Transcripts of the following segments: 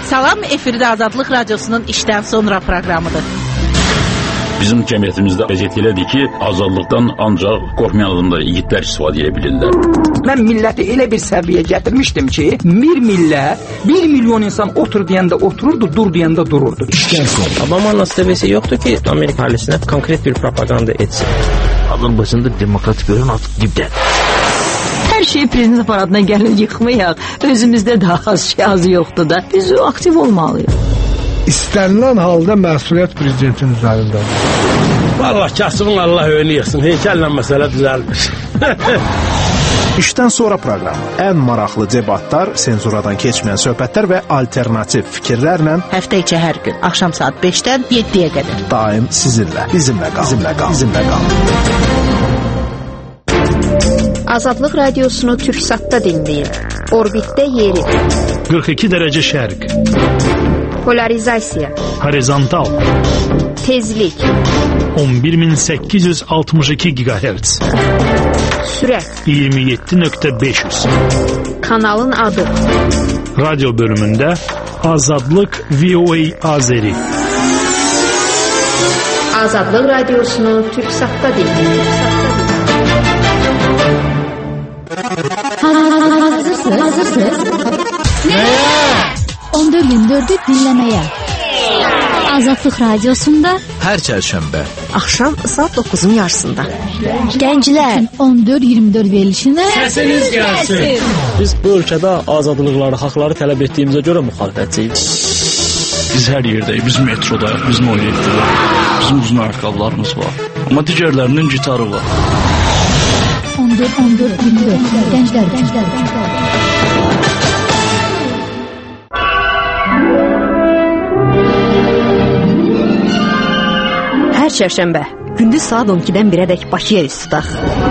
Salam, efirdə Azadlıq Radiosunun işdən sonra proqramıdır. Bizim cəmiyyətimizdə vəziyyət elədir ki, azadlıqdan ancaq qorxmayan adamlar, yiğitlər istifadə edə bilirlər. Mən milləti elə bir səviyyəyə gətirmişdim ki, bir millət, 1 milyon insan otur deyəndə otururdu, dur deyəndə dururdu. Obama'nın seviyesi yoktu ki Amerika ailesine konkret bir propaganda etsin. Adam başında demokrat görən artıq dibdən. Hər şeyi prezident aparatına gəlin yıxmayaq. Özümüzdə daha az yoxdur da. Biz aktiv olmalıyıq. İstənilən halda məsuliyyət prezidentin üzərindədir. Vallahi kasımın Allah önünü yıxsın. Heykəllə məsələ düzəlmiş. İşdən sonra proqramı. Ən maraqlı debatlar, senzuradan keçməyən söhbətlər və alternativ fikirlərlə Həftə içi hər gün axşam saat 5-dən 7-yə qədər. Daim sizinlə. Bizimlə qalın. Azadlıq Radiosunu Türksatda dinləyin. Orbitdə yeri. 42 dərəcə şərq. Polarizasiya. Horizontal. Tezlik. 11862 GHz. Sürət. 27.500. Kanalın adı. Radyo bölümündə Azadlıq VOA Azeri. Azadlıq Radiosunu Türksatda dinləyin. Hazırsınız? Nəyə? 14-24'ü dinləməyə. Azadlıq Radiosunda hər çərşənbə axşam saat 9'un yarısında. Gənclər 14-24 verilişinə səsiniz gəlsin. Biz bu ölkədə azadlıqları, haqları tələb etdiyimizə görə müxalifətçiyiz. Biz hər yerdəyik, biz metrodayıq, biz molektdəyik, bizim uzun ayaqqabılarımız var. Amma digərlərinin gitarı var. 14-24 Gənclər. Hər çərşənbə gündüz saat 12-dən 1-ədək Bakıya üst tutaq.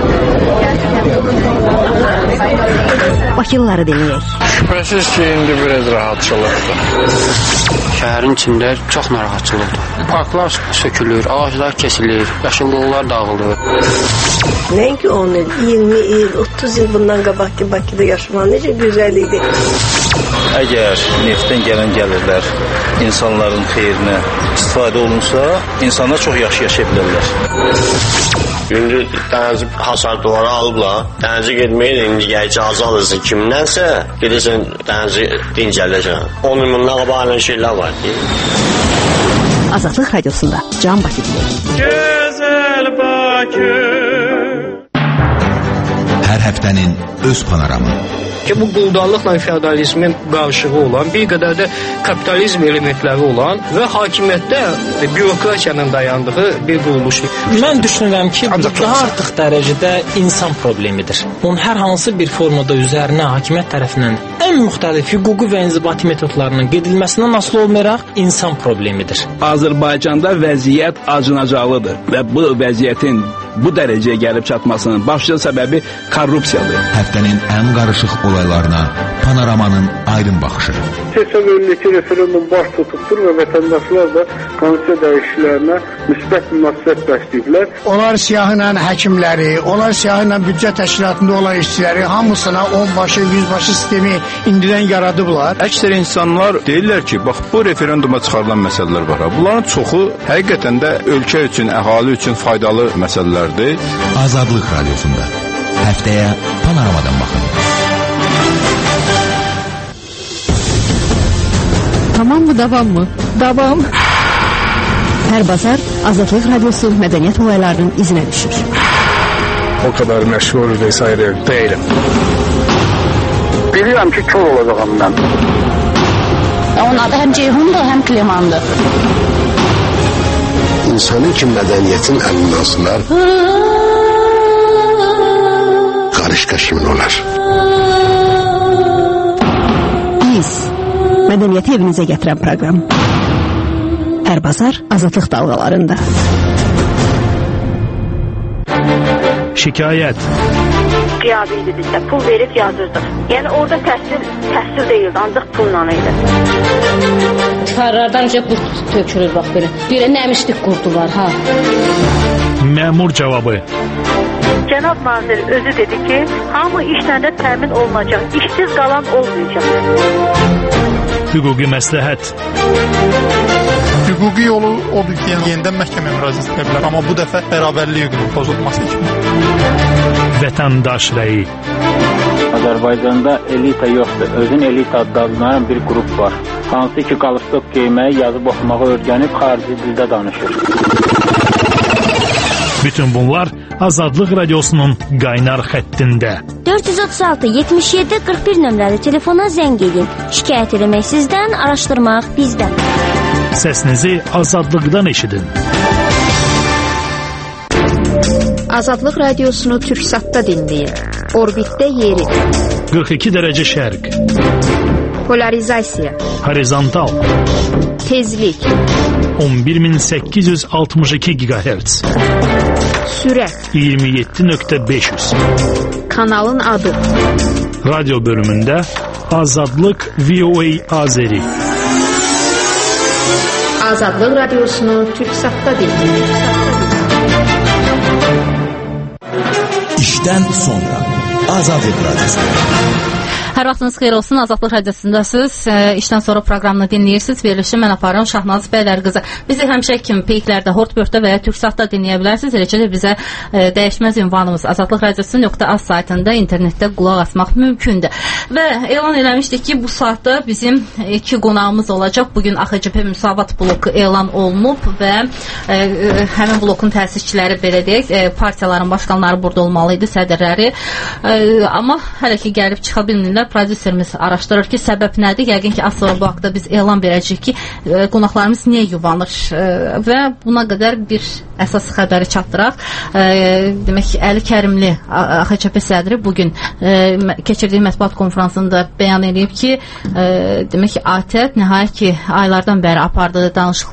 Bakılıları dinləyək. Şübhəsiz ki, indi biraz rahatçılıqdır. Şəhərin içində çox narahatçılıqdır. Parklar sökülür, ağaclar kesilir, yaşıllıqlar dağılır. Nəinki 10 il, 20 il, 30 il bundan qabaq ki, Bakıda yaşamaq necə gözəl idi. Əgər neftdən gələn gəlirlər insanların xeyrinə istifadə olunsa, insanlar çox yaxşı yaşaya bilərlər. İndi dənizci hasardıları alıblar. Dənizci getməyin, indi icazə alırsın kimdənsə, gedirsən dənizci dincəlirsən. Onun bundan qabağına şeylər var ki. Azadlıq Radiosunda Can Bakı dinləyək. Gözəl Bakı. Hər həftənin öz panoramı. Ki bu quldarlıqla feodalizmin qarşılığı olan, bir qədər də kapitalizm elementləri olan və hakimiyyətdə bürokratiyanın dayandığı bir quruluşdur. Mən düşünürəm ki, bu daha artıq dərəcədə insan problemidir. Onun hər hansı bir formada üzərinə hakimiyyət tərəfindən ən müxtəlif hüquqi və inzibati metodlarının gedilməsindən asılı olmayaraq insan problemidir. Azərbaycanda vəziyyət acınacaqlıdır və bu vəziyyətin bu dərəcəyə gəlib çatmasının başlıca səbəbi korrupsiyadır. Həftənin ən qarışıq olaylarına Panoramanın aydın baxışı. Seçim önündəki referendum baş tutubdur və vətəndaşlar da konstitusiya dəyişikliklərinə müsbət münasibət bəsləyiblər. Onlar siyahıyla həkimləri, onlar siyahıyla büdcə təşkilatında olan işçiləri hamısına 10 başı, 100 başı sistemi indidən yaradıblar. Əksər insanlar deyirlər ki, bax bu referenduma çıxarılan məsələlər var. Bunların çoxu həqiqətən də ölkə üçün, əhali üçün faydalı məsələlərdir. Azadlıq Radiosunda həftəyə Panoramadan baxın. Tamam mı, davam mı? Davam. Hər bazar Azadlıq Radiosu mədəniyyət olaylarının izinə düşür. O kadar məşhur vesaire değilim. Bilirəm ki, kör olacağım mən. Onun adı həm Ceyhundur, həm Klimandır. İnsanın ki mədəniyyətin əlindən alsınlar, qarışqa kimin olar? Biz mədəniyyəti evinizə gətirən proqram. Hər bazar Azadlıq dalğalarında. Şikayət. Qiyabiydi bizdə, pul verib yazırdı. Yəni orada təhsil deyildi, ancaq pulla idi. Divarlardan bu tökülür bax belə. Belə nəmişlik qurdular ha. Məmur cavabı. Cənab nazir özü dedi ki, hamı işlə də təmin olunacaq, işsiz qalan olmayacaq. hüquqi məsləhət. Hüquqi yolu odur ki, yenidən məhkəməyə müraciət edə bilər, amma bu dəfə bərabərlik hüququnun pozulması kimi. Vətəndaş rəyi. Azərbaycanda elita yoxdur. Özün elita adlanan bir qrup var. Hansı ki, qalstok geyməyi, yazıb oxumağı öyrənib xarici dildə danışır. Bütün bunlar Azadlıq Radiosunun qaynar xəttində. 436 77 41 nömrəli telefona zəng edin. Şikayət eləmək sizdən, araşdırmaq bizdən. Səsinizi Azadlıqdan eşidin. Azadlıq Radiosunu Türksatda dinləyin. Orbitdə yeri. 42 dərəcə şərq. Polarizasiya. Horizontal. Tezlik. 11862 GHz. Sürət. 27.500. Kanalın adı. Radyo bölümündə Azadlıq VOA Azeri. Azadlıq Radiosunu Türksatda dinləyin. İşdən sonra Azadlıq Radiosu. Hər vaxtınız xeyir olsun. Azadlıq Radiosundasınız. İşdən sonra proqramını dinləyirsiniz. Verilişi mən aparıram Şahnaz Bəylər qızı. Bizi həmişə kimi peyklərdə, Hortbörtdə və ya Türksatda dinləyə bilərsiniz. Eləcə də bizə dəyişməz ünvanımız azadlıqradiosu.az saytında internetdə qulaq asmaq mümkündür. Və elan eləmişdik ki, bu saatda bizim iki qonağımız olacaq. Bugün AXCP Müsavat bloku elan olunub və həmin blokun təsisçiləri, belə deyək, partiyaların başqanları burada olmalı idi, sədrləri. Amma hələ ki gəlib çıxa bilmirlər. Prodüserimiz araşdırır ki, səbəb nədir? Yəqin ki, az sonra bu haqda biz elan verəcəyik ki, qonaqlarımız niyə yuvanır və buna qədər bir əsas xəbəri çatdıraq. Demək ki, Əli Kərimli AXCP sədri bugün keçirdiyi mətbuat konferansında bəyan edib ki, demək ki, ATƏT nəhayət ki, aylardan bəri apardığı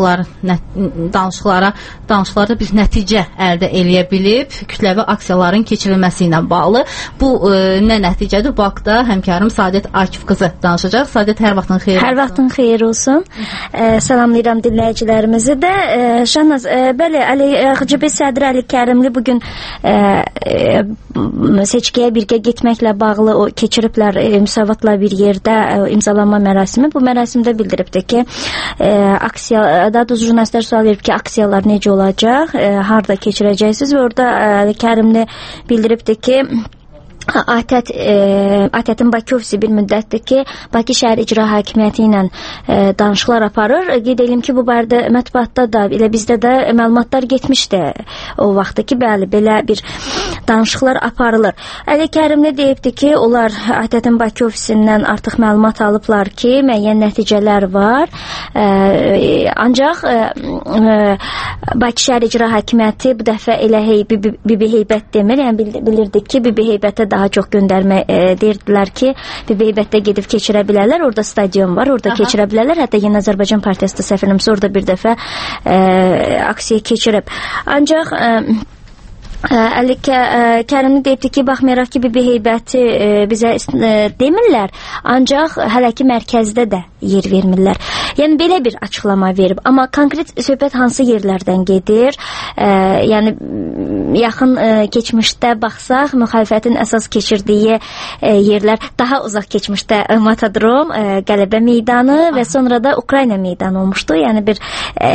danışıqlarda bir nəticə əldə eləyə bilib, kütləvi aksiyaların keçirilməsi ilə bağlı. Bu nə nəticədir? Bu haqda həmkarım Sadət Akif qızı danışacaq. Sadət, hər vaxtın xeyir olsun. Hər vaxtın xeyir olsun. Salamlayıram dinləyicilərimizi də. Şahnaz, bəli, AXCP sədri Əli Kərimli bugün seçkiyə birgə getməklə bağlı o keçiriblər Müsavatla bir yerdə imzalanma mərasimi. Bu mərasimdə bildiribdir ki, daha doğrusu jurnalistlər sual verib ki, aksiyalar necə olacaq, harda keçirəcəksiniz və orada Əli Kərimli bildiribdir ki, ATƏT-in Bakı ofisi bir müddətdir ki, Bakı şəhər icra hakimiyyəti ilə danışıqlar aparır. Qeyd edim ki, bu barədə mətbuatda da, elə bizdə də məlumatlar getmişdi o vaxtda ki, bəli, belə bir danışıqlar aparılır. Əli Kərimli deyibdi ki, onlar ATƏT-in Bakı ofisindən artıq məlumat alıblar ki, müəyyən nəticələr var. Ancaq Bakı şəhər icra hakimiyyəti bu dəfə elə Bibi Heybət demir, yəni bilirdik ki, Bibi Heybətə daha çox göndərmə deyirdilər ki, Bibi Heybətdə gedib keçirə bilərlər, orada stadion var, orada keçirə bilərlər. Hətta Yeni Azərbaycan Partiyası da səhv eləmirəmsə orada bir dəfə aksiya keçirib. Ancaq Əli Kərimli deyibdi ki, baxmayaraq ki, Bibi Heybəti bizə demirlər, ancaq hələ ki mərkəzdə də yer vermirlər. Yəni belə bir açıqlama verib. Amma konkret söhbət hansı yerlərdən gedir? Yəni yaxın keçmişdə baxsaq, müxalifətin əsas keçirdiyi yerlər daha uzaq keçmişdə Matadrom, Qələbə meydanı və sonra da Ukrayna meydanı olmuşdu. Yəni bir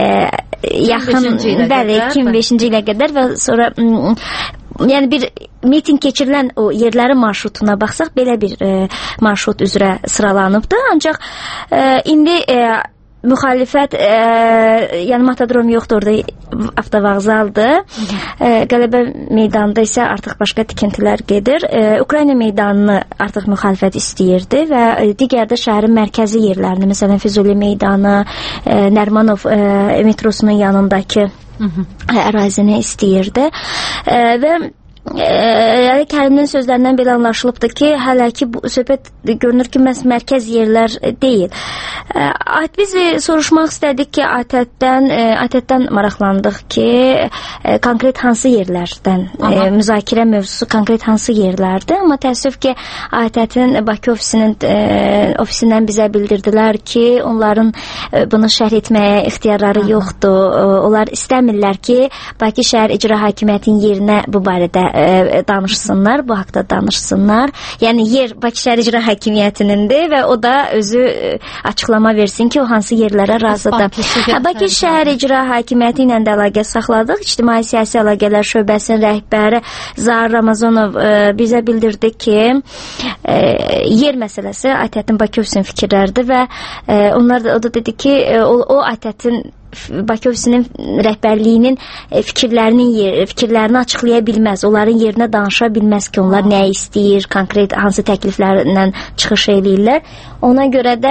yaxın, bəli, 2005-ci ilə qədər və sonra yəni bir miting keçirilən o yerlərin marşrutuna baxsaq belə bir marşrut üzrə sıralanıbdı. Ancaq indi müxalifət, yəni Matadrom yoxdur, orada avtovağzaldır. Qələbə meydanında isə artıq başqa tikintilər gedir. Ukrayna meydanını artıq müxalifət istəyirdi və digər də şəhərin mərkəzi yerlərini, məsələn Füzuli meydanı, Nərmanov metrosunun yanındakı ərazini istəyirdi və Əli Kərimlinin sözlərindən belə anlaşılıbdır ki, hələ ki bu söhbət görünür ki, mərkəz yerlər deyil. Biz soruşmaq istədik ki, ATƏT-dən maraqlandıq ki, konkret hansı yerlərdən, müzakirə mövzusu konkret hansı yerlərdir, amma təəssüf ki, ATƏT-in Bakı ofisindən bizə bildirdilər ki, onların bunu şərh etməyə ixtiyarları yoxdur. Onlar istəmirlər ki, Bakı şəhər icra hakimiyyətinin yerinə bu barədə danışsınlar, bu haqda danışsınlar. Yəni yer Bakı Şəhər İcra Hakimiyyətinindir və o da özü açıqlama versin ki, o hansı yerlərə razıdır. Bakı Şəhər İcra Hakimiyyəti ilə də əlaqə saxladıq. İctimai Siyasi Əlaqələr Şöbəsinin rəhbəri Zahir Ramazanov bizə bildirdi ki, yer məsələsi ATƏT-in Bakı ofisinin fikirləridir və onlar da, o da dedi ki, o ATƏT-in Bakı ofisinin rəhbərliyinin fikirlərini açıqlaya bilməz, onların yerinə danışa bilməz ki, onlar nə istəyir, konkret hansı təkliflərlə çıxış eləyirlər. Ona görə də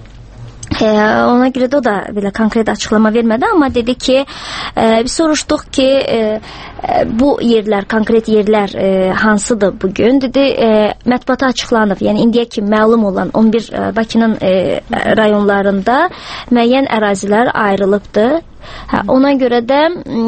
o da belə konkret açıqlama vermədi, amma dedi ki, biz soruşduq ki, bu yerlər, konkret yerlər hansıdır bugün? Dedi, mətbuata açıqlanıb, yəni indiyə ki məlum olan 11 Bakının rayonlarında müəyyən ərazilər ayrılıbdır. Ona görə də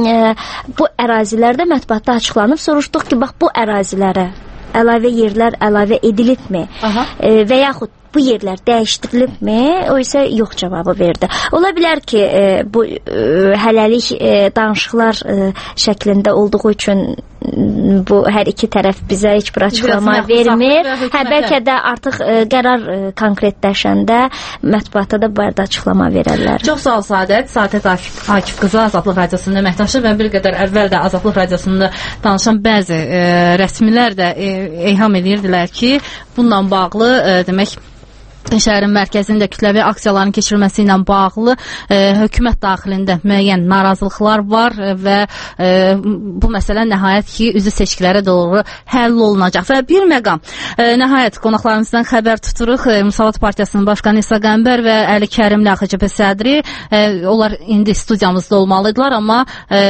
bu ərazilərdə mətbuatda açıqlanıb. Soruşduq ki, bax bu ərazilərə əlavə yerlər əlavə edilibmi? Və yaxud bu yerlər dəyişdirilibmi? O isə yox cavabı verdi. Ola bilər ki, bu hələlik danışıqlar şəklində olduğu üçün bu hər iki tərəf bizə heç bir açıqlama vermir. Bəlkə də artıq qərar konkretləşəndə mətbuata da bu arada açıqlama verərlər. Çox sağ ol Səadət. Səadət Akif qızı Azadlıq Radiosunun əməkdaşı və bir qədər əvvəl də Azadlıq Radiosunda danışan bəzi rəsmilər də eyham edirdilər ki, bununla bağlı demək şəhərin mərkəzində kütləvi aksiyaların keçirilməsi ilə bağlı hökumət daxilində müəyyən narazılıqlar var və bu məsələ nəhayət ki, üzü seçkilərə doğru həll olunacaq. Və bir məqam, nəhayət qonaqlarımızdan xəbər tuturuq. Müsavat Partiyasının başqanı İsa Qəmbər və Əli Kərimli AXCP sədri, onlar indi studiyamızda olmalıdırlar, amma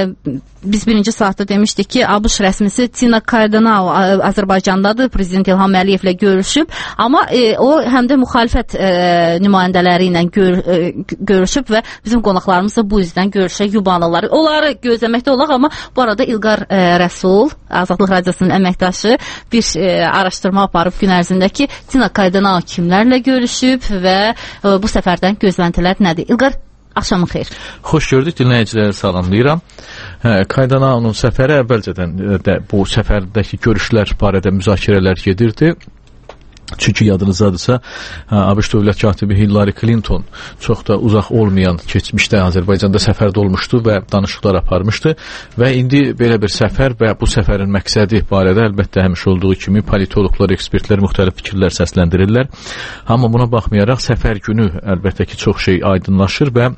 biz birinci saatda demişdik ki, ABŞ rəsmisi Tina Kaydanao Azərbaycandadır, Prezident İlham Əliyevlə görüşüb, amma o həm də müxalifət nümayəndələri ilə görüşüb və bizim qonaqlarımız da bu üzdən görüşə yubanırlar. Onları gözləməkdə olaq, amma bu arada İlqar Rəsul, Azadlıq Radiosunun əməkdaşı, bir araşdırma aparıb gün ərzində ki, Tina Kaydanao kimlərlə görüşüb və bu səfərdən gözləntilər nədir? İlqar, axşamın xeyir. Xoş gördük, dinləyiciləri salamlayıram. Kaydanao'nun səfəri əvvəlcədən də bu səfərdəki görüşlər barədə müzakirələr gedirdi. Çünki yadınızdadırsa, ABŞ dövlət katibi Hillary Clinton çox da uzaq olmayan keçmişdə Azərbaycanda səfərdə olmuşdu və danışıqlar aparmışdı və indi belə bir səfər və bu səfərin məqsədi barədə əlbəttə həmişə olduğu kimi politoloqlar, ekspertlər müxtəlif fikirlər səsləndirirlər. Amma buna baxmayaraq səfər günü əlbəttə ki, çox şey aydınlaşır və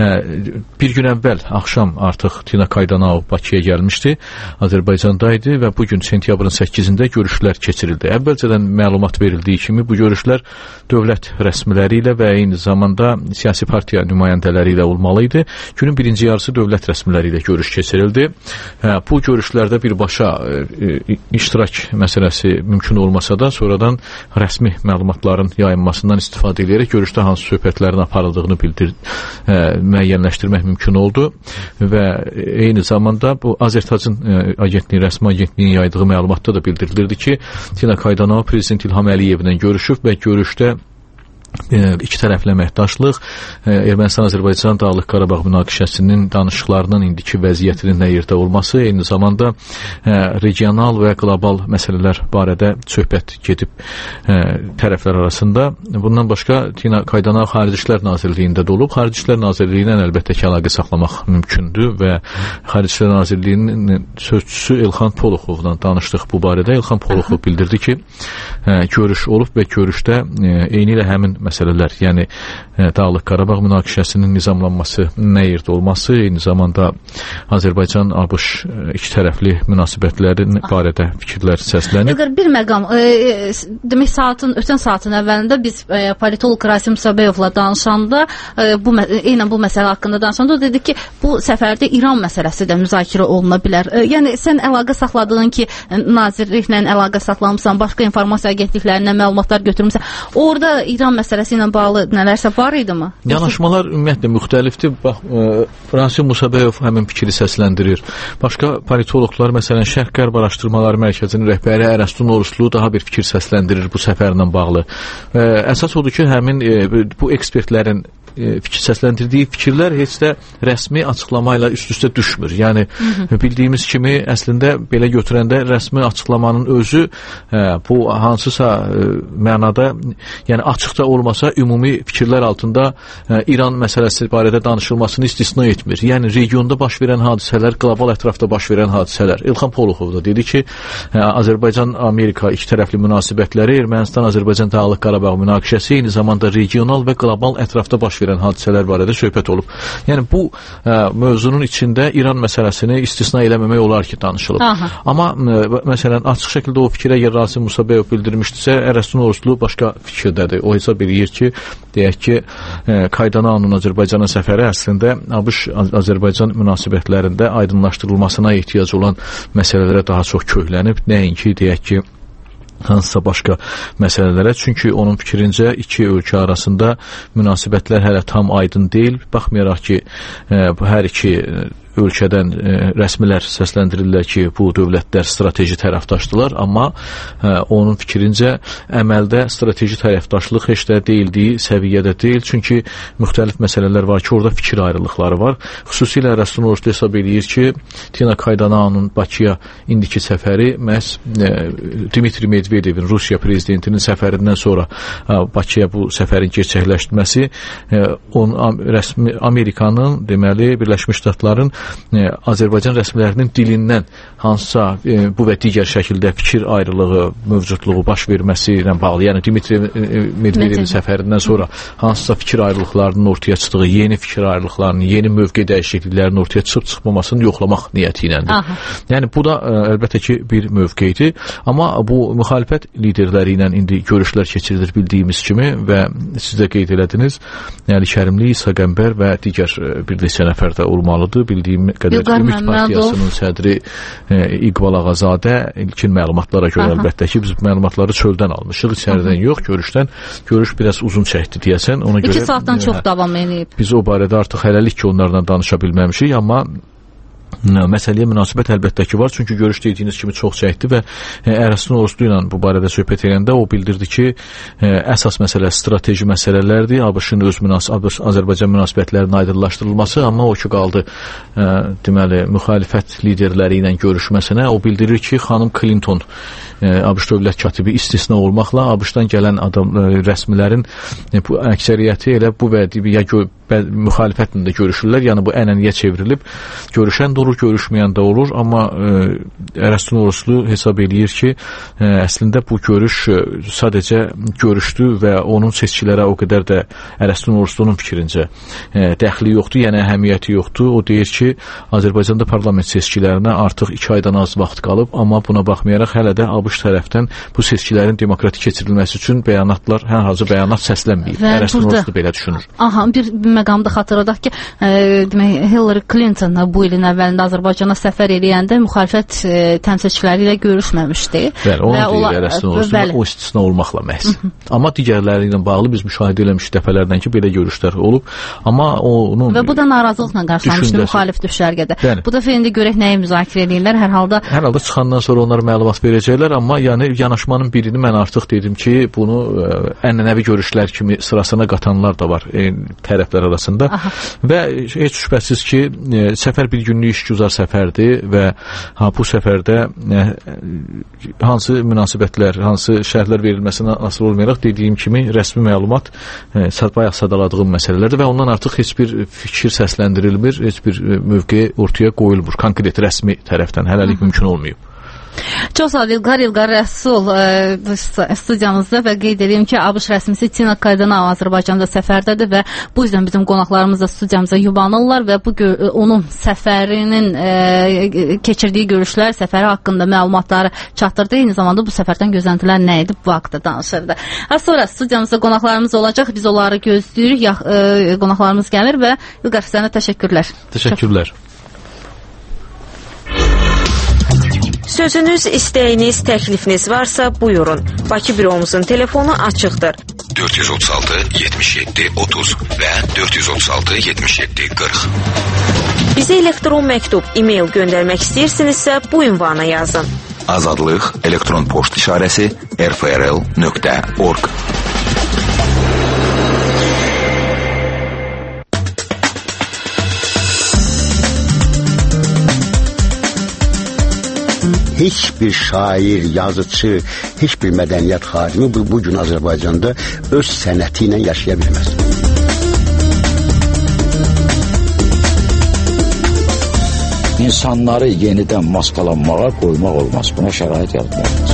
bir gün əvvəl axşam artıq Tina Kaydanao Bakıya gəlmişdi, Azərbaycandaydı və bugün sentyabrın 8-də görüşlər keçirildi. Əvvəlcədən məlumat verildiyi kimi bu görüşlər dövlət rəsmiləri ilə və eyni zamanda siyasi partiya nümayəndələri ilə olmalı idi. Günün birinci yarısı dövlət rəsmiləri ilə görüş keçirildi. Bu görüşlərdə birbaşa iştirak məsələsi mümkün olmasa da sonradan rəsmi məlumatların yayınmasından istifadə edərək görüşdə hansı söhbətlərin aparıldığını müəyyənləşdirmək mümkün oldu və eyni zamanda bu Azərtacın agentliyi, rəsmi agentliyin yaydığı məlumatda da bildirilirdi ki, Tina Kaydanao Prezident İlham Əliyevlə görüşüb və görüşdə iki tərəfli əməkdaşlıq, Ermənistan-Azərbaycan Dağlıq Qarabağ münaqişəsinin danışıqlarının indiki vəziyyətinin nə yerdə olması, eyni zamanda regional və qlobal məsələlər barədə söhbət gedib tərəflər arasında. Bundan başqa Tina Kaydanao Xarici İşlər Nazirliyində də olub. Xarici İşlər Nazirliyi ilə əlbəttə ki, əlaqə saxlamaq mümkündür və Xarici İşlər Nazirliyinin sözçüsü Elxan Poloxovla danışdıq bu barədə. Elxan Poloxov bildirdi ki, görüş olub və görüşdə eyni ilə həmin məsələlər, yəni Dağlıq Qarabağ münaqişəsinin nizamlanması, nə yerdə olması, eyni zamanda Azərbaycan-ABŞ iki tərəfli münasibətlərin barədə fikirlər səslənib. Bir məqam, demək ötən saatın əvvəlində biz politolog Rasim Sabəyovla danışanda, eynən bu məsələ haqqında danışanda o dedi ki, bu səfərdə İran məsələsi də müzakirə oluna bilər. Yəni sən əlaqə saxladığın ki, nazirliklə əlaqə saxlamısan, başqa informasiya agentliklərindən məlumatlar götürmüsən, orada İran məsələsi məsələsi ilə bağlı nələrsə var idimi? Yanaşmalar ümumiyyətlə müxtəlifdir. Bax, Fransi Musabeyov həmin fikri səsləndirir. Başqa politoloqlar, məsələn, Şərq-Qərb Araşdırmaları Mərkəzinin rəhbəri Ərəstun Oruçlu daha bir fikir səsləndirir bu səfərlə bağlı. Əsas odur ki, həmin bu ekspertlərin fikir səsləndirdiyi fikirlər heç də rəsmi açıqlama ilə üst-üstə düşmür. Yəni bildiyimiz kimi əslində belə götürəndə rəsmi açıqlamanın özü bu hansısa mənada, yəni açıqda olmasa ümumi fikirlər altında İran məsələsi barədə danışılmasını istisna etmir. Yəni regionda baş verən hadisələr, qlobal ətrafda baş verən hadisələr. İlham Poluxov da dedi ki, Azərbaycan-Amerika ikitərəfli münasibətləri, Ermənistan-Azərbaycan Dağlıq Qarabağ münaqişəsi eyni zamanda regional və qlobal ətrafda baş verən hadisələr barədə söhbət olub. Yəni bu mövzunun içində İran məsələsini istisna eləməmək olar ki, danışılıb. Amma məsələn açıq şəkildə o fikrə Rasim Musabeyov bildirmişdisə, Ərəstun Oruçlu başqa fikirdədir. O hesab edir ki, deyək ki, Qaydananın Azərbaycana səfəri əslində ABŞ-Azərbaycan münasibətlərində aydınlaşdırılmasına ehtiyac olan məsələlərə daha çox köklənib, nəinki deyək ki, hansısa başqa məsələlərə. Çünki onun fikrincə iki ölkə arasında münasibətlər hələ tam aydın deyil. Baxmayaraq ki, hər iki ölkədən rəsmilər səsləndirirlər ki, bu dövlətlər strateji tərəfdaşdılar, amma onun fikrincə əməldə strateji tərəfdaşlıq heç də deyildiyi səviyyədə deyil, çünki müxtəlif məsələlər var ki, orada fikir ayrılıqları var. Xüsusilə Ərəstun Oruçlu hesab edir ki, Tina Qaydananın Bakıya indiki səfəri məhz Dmitri Medvedevin, Rusiya prezidentinin səfərindən sonra Bakıya bu səfərin gerçəkləşdirməsi rəsmi Amerikanın, deməli, Birləşmiş Ştatların Azərbaycan rəsmilərinin dilindən hansısa bu və digər şəkildə fikir ayrılığı, mövcudluğu baş verməsi ilə bağlı, yəni Dmitri Medvedevin səfərindən sonra hansısa fikir ayrılıqlarının ortaya çıxdığı, yeni fikir ayrılıqlarının, yeni mövqe dəyişikliklərinin ortaya çıxıb-çıxmamasını yoxlamaq niyyəti iləndir. Yəni bu da əlbəttə ki, bir mövqedir, amma bu müxalifət liderləri ilə indi görüşlər keçirilir bildiyimiz kimi və siz də qeyd elədiniz, yəni Kərimli, İsa Qəmbər və digər bir neçə nəfər də olmalıdır. Bildiyim qədər Ümid Partiyasının sədri İqbal Ağazadə ilkin məlumatlara görə əlbəttə ki, biz məlumatları çöldən almışıq, içəridən yox, görüşdən. Görüş biraz uzun çəkdi deyəsən. 2 saatdan çox davam edib. Biz o barədə artıq hələlik ki, onlarla danışa bilməmişik, amma məsələyə münasibət əlbəttə ki var, çünki görüş dediyiniz kimi çox çəkdi və Ərəstun Oruçlu ilə bu barədə söhbət edəndə o bildirdi ki, əsas məsələ strateji məsələlərdir, ABŞ-ın öz Azərbaycan münasibətlərinin aydınlaşdırılması, amma o ki qaldı deməli müxalifət liderləri ilə görüşməsinə. O bildirir ki, xanım Clinton, ABŞ dövlət katibi istisna olmaqla ABŞ-dan gələn rəsmilərin bu əksəriyyəti elə bu və ya müxalifətlə də görüşürlər, yəni bu ənənəyə çevrilib, görüşən də olur, görüşməyən də olur, amma Ərəstun Oruçlu hesab edir ki, əslində bu görüş sadəcə görüşdür və onun seçkilərə o qədər də Ərəstun Oruçlunun fikrincə dəxli yoxdur, yəni əhəmiyyəti yoxdur. O deyir ki, Azərbaycanda parlament seçkilərinə artıq 2 aydan az vaxt qalıb, amma buna baxmayaraq hələ də ABŞ tərəfdən bu seçkilərin demokratik keçirilməsi üçün bəyanatlar, hər hansı bəyanat səslənməyib. Ərəstun Oruçlu belə düşünür. Bir məqamda xatırladaq ki, demək, Hillary Clinton bu ilin əvvəlində Azərbaycana səfər eləyəndə müxalifət təmsilçiləri ilə görüşməmişdi. Bəli, onu deyir Ərəstun Oruçlu, o istisna olmaqla məhz. Amma digərləri ilə bağlı biz müşahidə eləmişik dəfələrdən ki, belə görüşlər olub. Amma onun və bu da narazılıqla qarşılanmışdı müxalif düşərgədə. Bu dəfə indi görək nəyi müzakirə edirlər. Hər halda çıxandan sonra onlar məlumat verəcəklər, amma yəni yanaşmanın birini mən artıq dedim ki, bunu ənənəvi görüşlər kimi sırasına qatanlar da var tərəflər arasında. Və heç şübhəsiz ki, səfər bir günlük işgüzar səfərdir və bu səfərdə hansı münasibətlər, hansı şərhlər verilməsinə asılı olmayaraq dediyim kimi rəsmi məlumat bayaq sadaladığım məsələlərdir və ondan artıq heç bir fikir səsləndirilmir, heç bir mövqe ortaya qoyulmur, konkret rəsmi tərəfdən hələlik mümkün olmayıb. Çox sağ ol, İlqar Rəsul studiyamızda və qeyd edeyim ki, ABŞ rəsmisi Tina Qaydanova Azərbaycanda səfərdədir və bu yüzden bizim qonaqlarımız da studiyamıza yubanırlar və bu onun səfərinin keçirdiyi görüşlər, səfəri haqqında məlumatları çatdırdı. Eyni zamanda bu səfərdən gözləntilər nə idi? Bu haqda danışırdı. Az sonra studiyamızda qonaqlarımız olacaq, biz onları gözləyirik, qonaqlarımız gəlir və İlqar, sənə təşəkkürlər. Təşəkkürlər. Sözünüz, istəyiniz, təklifiniz varsa buyurun. Bakı büromuzun telefonu açıqdır. 436 77 30 və 436 77 40. Bizə elektron məktub, e-mail göndərmək istəyirsinizsə bu ünvana yazın. Azadlıq elektron poçt işarəsi rfrl.org. Heç bir şair, yazıcı, heç bir mədəniyyət xadimi bu gün Azərbaycanda öz sənəti ilə yaşaya bilməz. İnsanları yenidən maskalanmağa qoymaq olmaz. Buna şərait yaratmaq olmaz.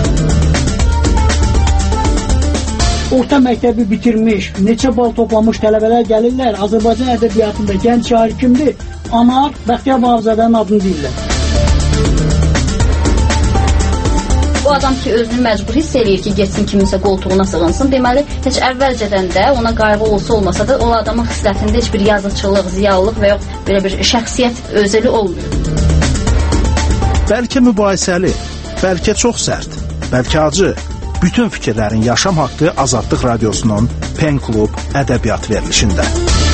Orta məktəbi bitirmiş, neçə bal toplamış tələbələr gəlirlər. Azərbaycan ədəbiyyatında gənc şair kimdir? Anar Bəxtiyar Vahabzadənin adını deyirlər. Bu adam ki, özünü məcbur hiss eləyir ki, getsin kiminsə qoltuğuna sığınsın. Deməli, heç əvvəlcədən də ona qayğı olsa da, o adamın xislətində heç bir yazıçılıq, ziyalılıq və yox belə bir şəxsiyyət özəli olmuyor. Bəlkə mübahisəli, bəlkə çox sərt, bəlkə acı. Bütün fikirlərin yaşam haqqı Azadlıq Radiosunun Pen Klub ədəbiyyat verilişində.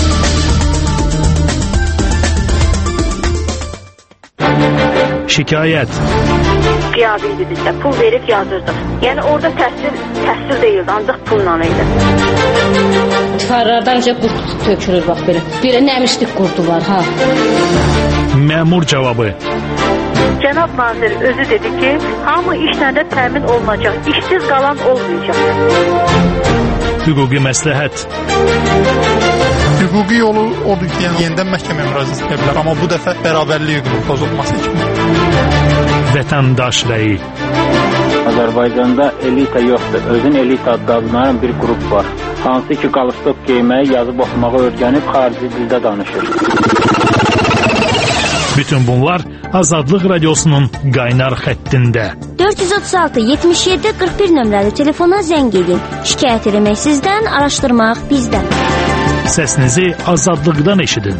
Şikayət. Qiyabi idi bizdə, pul verib yazırdıq. Yəni orada təhsil deyildi, ancaq pulla idi. Tıxarlardan qurt tökülür bax belə. Belə nəmişlik qurdu var, ha. Məmur cavabı. Cənab nazir özü dedi ki, hamı işlə də təmin olunacaq, işsiz qalan olmayacaq. Hüquqi məsləhət. Hüquqi yolu odur ki, yenidən məhkəməyə müraciət edə bilər, amma bu dəfə bərabərlik hüququnun pozulması kimi. Vətəndaş rəyi. Azərbaycanda elita yoxdur. Özün elita adlanan bir qrup var. Hansı ki, qalstok geyməyi, yazıb oxumağı öyrənib xarici dildə danışır. Bütün bunlar Azadlıq Radiosunun qaynar xəttində. 436 77 41 nömrəli telefona zəng edin. Şikayət etmək sizdən, araşdırmaq bizdən. Səsinizi Azadlıqdan eşidin.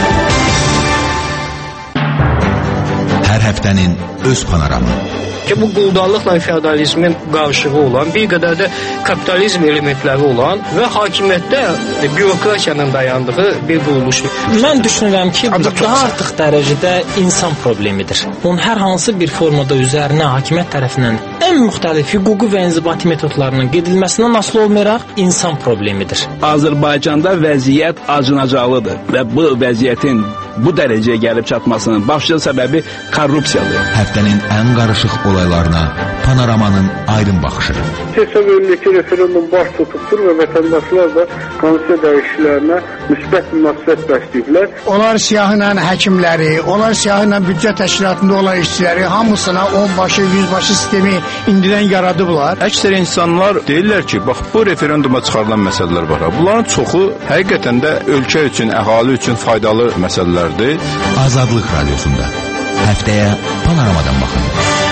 Hər həftənin öz panoramı. Ki bu quldarlıqla feodalizmin qarşılığı olan, bir qədər də kapitalizm elementləri olan və hakimiyyətdə bürokratiyanın dayandığı bir quruluşdur. Mən düşünürəm ki, bu daha artıq dərəcədə insan problemidir. Onun hər hansı bir formada üzərinə hakimiyyət tərəfindən ən müxtəlif hüquqi və inzibati metodlarının gedilməsindən asılı olmayaraq insan problemidir. Azərbaycanda vəziyyət acınacaqlıdır və bu vəziyyətin bu dərəcəyə gəlib çatmasının başlıca səbəbi korrupsiyadır. Həftənin ən qarışıq olaylarına Panoramanın aydın baxışı. Hesab edilir ki, referendum baş tutubdur və vətəndaşlar da konstitusiya dəyişikliklərinə müsbət münasibət bəsləyiblər. Onlar siyahıyla həkimləri, onlar siyahıyla büdcə təşkilatında olan işçiləri hamısına 10 başı, 100 başı sistemi indidən yaradıblar. Əksər insanlar deyirlər ki, bax bu referenduma çıxarılan məsələlər var. Bunların çoxu həqiqətən də ölkə üçün, əhali üçün faydalı məsələlərdir. Azadlıq Radiosunda həftəyə Panoramadan baxın.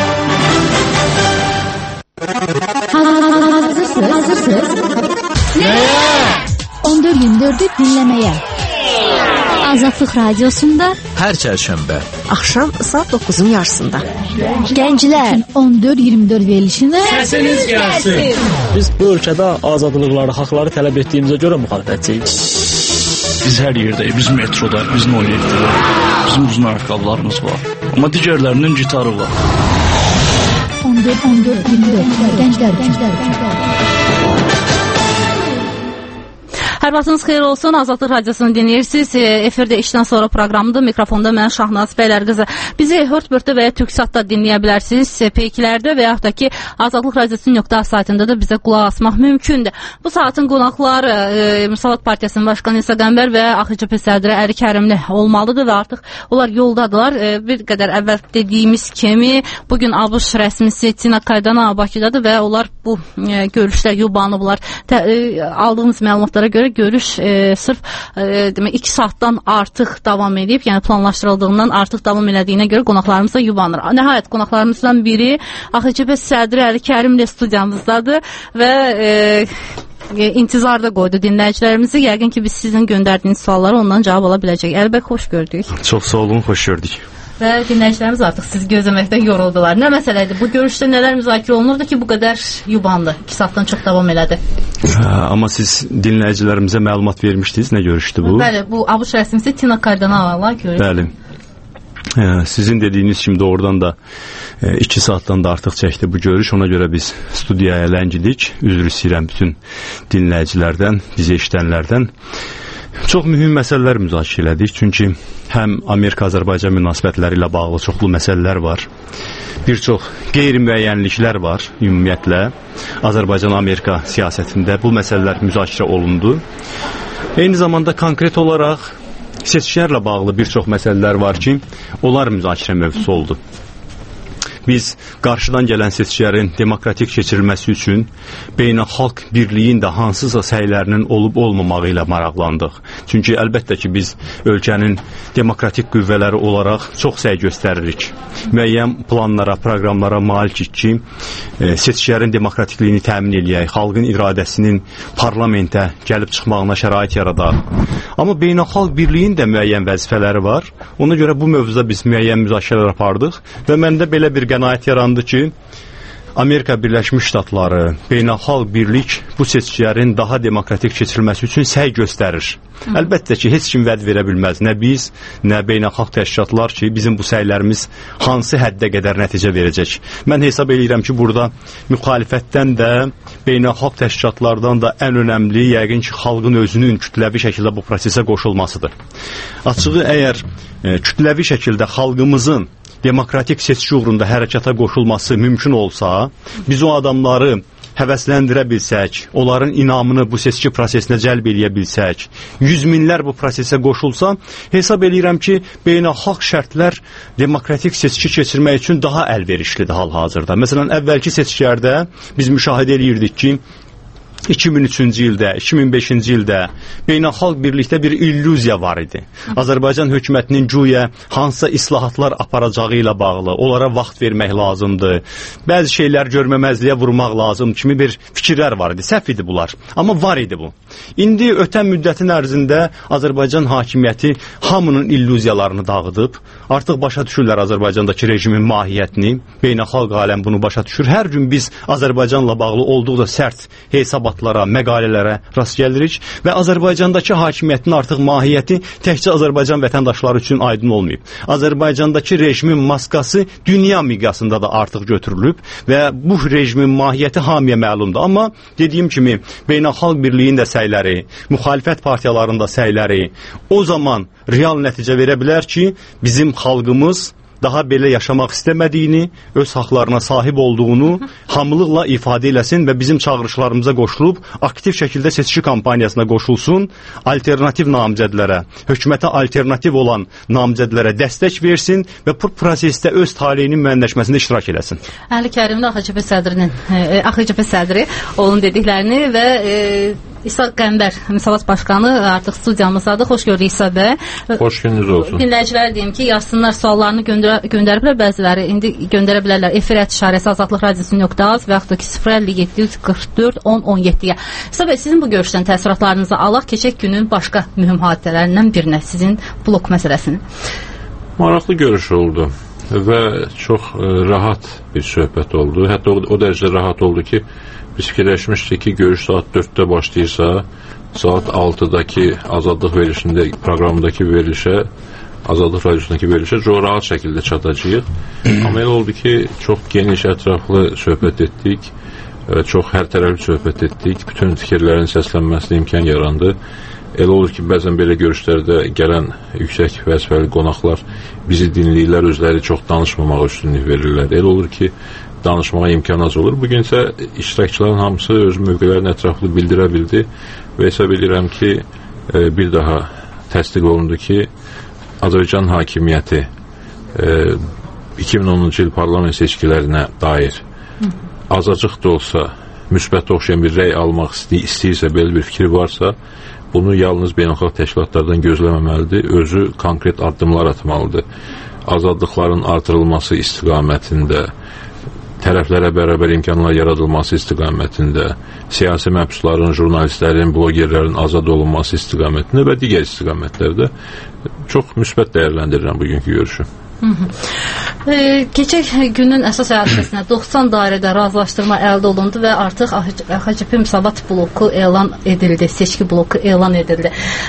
Hazırsınız? Nəyə? 14-24'ü dinləməyə. Azadlıq Radiosunda hər çərşənbə axşam saat 9'un yarısında. Gənclər 14-24 verilişində səsiniz gəlsin. Biz bu ölkədə azadlıqları, haqları tələb etdiyimizə görə müxalifətçiyik. Biz hər yerdəyik, biz metroda, biz Noyekdə, bizim uzun ayaqqabılarımız var. Amma digərlərinin gitarı var. 14-24 Gənclər. Hər vaxtınız xeyir olsun. Azadlıq Radiosunu dinləyirsiniz. Efirdə işdən sonra proqramıdır. Mikrofonda mən Şahnaz Bəylərqızı. Bizi Hörtbörtdə və ya Türksatda dinləyə bilərsiniz. Peyklərdə və yaxud da ki Azadlıq Radiosu.az saytında da bizə qulaq asmaq mümkündür. Bu saatin qonaqları Müsavat Partiyasının Başqanı İsa Qəmbər və AXCP sədri Əli Kərimli olmalıdır və artıq onlar yoldadılar. Bir qədər əvvəl dediyimiz kimi bugün ABC rəsmisi Tina Kaydana Bakıdadır və onlar bu görüşlər yubanıblar. Aldığımız məlumatlara görə görüş sırf demək 2 saatdan artıq davam edib, yəni planlaşdırıldığından artıq davam elədiyinə görə qonaqlarımız da yubanır. Nəhayət qonaqlarımızdan biri AXCP sədri Əli Kərimli studiyamızdadır və intizarda qoydu dinləyicilərimizi. Yəqin ki biz sizin göndərdiyiniz suallara ondan cavab ala biləcək. Əli bəy, xoş gördük. Çox sağ olun, xoş gördük. və dinləyicilərimiz artıq sizi gözləməkdən yoruldular. Nə məsələ idi? Bu görüşdə nələr müzakirə olunurdu ki, bu qədər yubandı? 2 saatdan çox davam elədi. Amma siz dinləyicilərimizə məlumat vermişdiniz. Nə görüşdü bu? Bəli, bu ABŞ rəsmisi Tina Kardanavala görüş. Bəli. Sizin dediyiniz kimi doğrudan da 2 saatdan da artıq çəkdi bu görüş. Ona görə biz studiyaya ləngidik. Üzr istəyirəm bütün dinləyicilərdən, bizi eşidənlərdən. Çox mühüm məsələlər müzakirə elədik. Çünki həm Amerika-Azərbaycan münasibətləri ilə bağlı çoxlu məsələlər var. Bir çox qeyri-müəyyənliklər var ümumiyyətlə. Azərbaycan-Amerika siyasətində bu məsələlər müzakirə olundu. Eyni zamanda konkret olaraq seçkilərlə bağlı bir çox məsələlər var ki, onlar müzakirə mövzusu oldu. Biz qarşıdan gələn seçkilərin demokratik keçirilməsi üçün beynəlxalq birliyin də hansısa səylərinin olub-olmamağı ilə maraqlandıq. Çünki əlbəttə ki, biz ölkənin demokratik qüvvələri olaraq çox səy göstəririk. Müəyyən planlara, proqramlara malik ki, seçkilərin demokratikliyini təmin eləyək, xalqın iradəsinin parlamentə gəlib çıxmağına şərait yaradaq. Amma beynəlxalq birliyin də müəyyən vəzifələri var. Ona görə bu mövzuda biz müəyyən müzakirələr apardıq və məndə belə bir qənaət yarandı ki, Amerika Birləşmiş Ştatları, beynəlxalq birlik bu seçkilərin daha demokratik keçirilməsi üçün səy göstərir. Əlbəttə ki, heç kim vəd verə bilməz. Nə biz, nə beynəlxalq təşkilatlar ki, bizim bu səylərimiz hansı həddə qədər nəticə verəcək. Mən hesab edirəm ki, burada müxalifətdən də, beynəlxalq təşkilatlardan da ən önəmli, yəqin ki, xalqın özünün kütləvi şəkildə bu prosesə qoşulmasıdır. Açığı, əgər kütləvi şəkildə xalqımızın demokratik seçki uğrunda hərəkata qoşulması mümkün olsa, biz o adamları həvəsləndirə bilsək, onların inamını bu seçki prosesinə cəlb eləyə bilsək, 100 minlər bu prosesə qoşulsa, hesab eləyirəm ki, beynəlxalq şərtlər demokratik seçki keçirmək üçün daha əlverişlidir hal-hazırda. Məsələn, əvvəlki seçkilərdə biz müşahidə eləyirdik ki, 2003-cü ildə, 2005-ci ildə beynəlxalq birlikdə bir illüziya var idi. Azərbaycan hökumətinin güya hansısa islahatlar aparacağı ilə bağlı, onlara vaxt vermək lazımdır, bəzi şeylər görməməzliyə vurmaq lazım kimi bir fikirlər var idi. Səhv idi bunlar. Amma var idi bu. İndi ötən müddətin ərzində Azərbaycan hakimiyyəti hamının illüziyalarını dağıdıb, artıq başa düşürlər Azərbaycandakı rejimin mahiyyətini, beynəlxalq aləm bunu başa düşür. Hər gün biz Azərbaycanla bağlı olduqca sərt hesabatlara, məqalələrə rast gəlirik və Azərbaycandakı hakimiyyətin artıq mahiyyəti təkcə Azərbaycan vətəndaşları üçün aydın olmayıb. Azərbaycandakı rejimin maskası dünya miqyasında da artıq götürülüb və bu rejimin mahiyyəti hamıya məlumdur. Amma dediyim kimi, beynəlxalq birliyin də səyləri, müxalifət partiyalarının da səyləri o zaman real nəticə verə bilər ki, bizim xalqımız daha belə yaşamaq istəmədiyini, öz haqlarına sahib olduğunu hamılıqla ifadə eləsin və bizim çağırışlarımıza qoşulub, aktiv şəkildə seçki kampaniyasına qoşulsun, alternativ namizədlərə, hökumətə alternativ olan namizədlərə dəstək versin və bu prosesdə öz taleyinin müəyyənləşməsində iştirak eləsin. Əli Kərimli AXCP sədri onun dediklərini və İsa Qəmbər, Müsavat Başqanı artıq studiyamızdadır. Xoş gördük İsa bəy. Xoş gününüz olsun. Dinləyicilər deyim ki, yazsınlar, suallarını göndəriblər bəziləri. İndi göndərə bilərlər. Efirət işarəsi Azadlıq Radiosu.az və yaxud da ki 05744 1017-yə. İsa bəy, sizin bu görüşdən təəssüratlarınızı alaq. Keçək günün başqa mühüm hadisələrindən birinə, sizin blok məsələsini. Maraqlı görüş oldu və çox rahat bir söhbət oldu. Hətta o dərəcədə rahat oldu ki, biz fikirləşmişdik ki, görüş saat 4-də başlayırsa, saat 6-dakı Azadlıq verilişində, proqramındakı verilişə, Azadlıq Radiosundakı verilişə çox rahat şəkildə çatacağıq. Amma elə oldu ki, çox geniş, ətraflı söhbət etdik, çox hər tərəfli söhbət etdik, bütün fikirlərin səslənməsinə imkan yarandı. Elə olur ki, bəzən belə görüşlərdə gələn yüksək vəzifəli qonaqlar bizi dinləyirlər, özləri çox danışmamağa üstünlük verirlər. Elə olur ki, danışmağa imkan az olur. Bugün isə iştirakçıların hamısı öz mövqelərini ətraflı bildirə bildi və hesab edirəm ki, bir daha təsdiq olundu ki, Azərbaycan hakimiyyəti 2010-cu il parlament seçkilərinə dair azacıq da olsa müsbət oxşayan bir rəy almaq istəyirsə, belə bir fikri varsa, bunu yalnız beynəlxalq təşkilatlardan gözləməməlidir, özü konkret addımlar atmalıdır. Azadlıqların artırılması istiqamətində, tərəflərə bərabər imkanlar yaradılması istiqamətində, siyasi məhbusların, jurnalistlərin, blogerlərin azad olunması istiqamətində və digər istiqamətlərdə çox müsbət dəyərləndirirəm bugünkü görüşü. Keçək günün əsas hadisinə 90 dairədə razılaşdırma əldə olundu və artıq AXCP müsavat bloku elan edildi, seçki bloku elan edildi.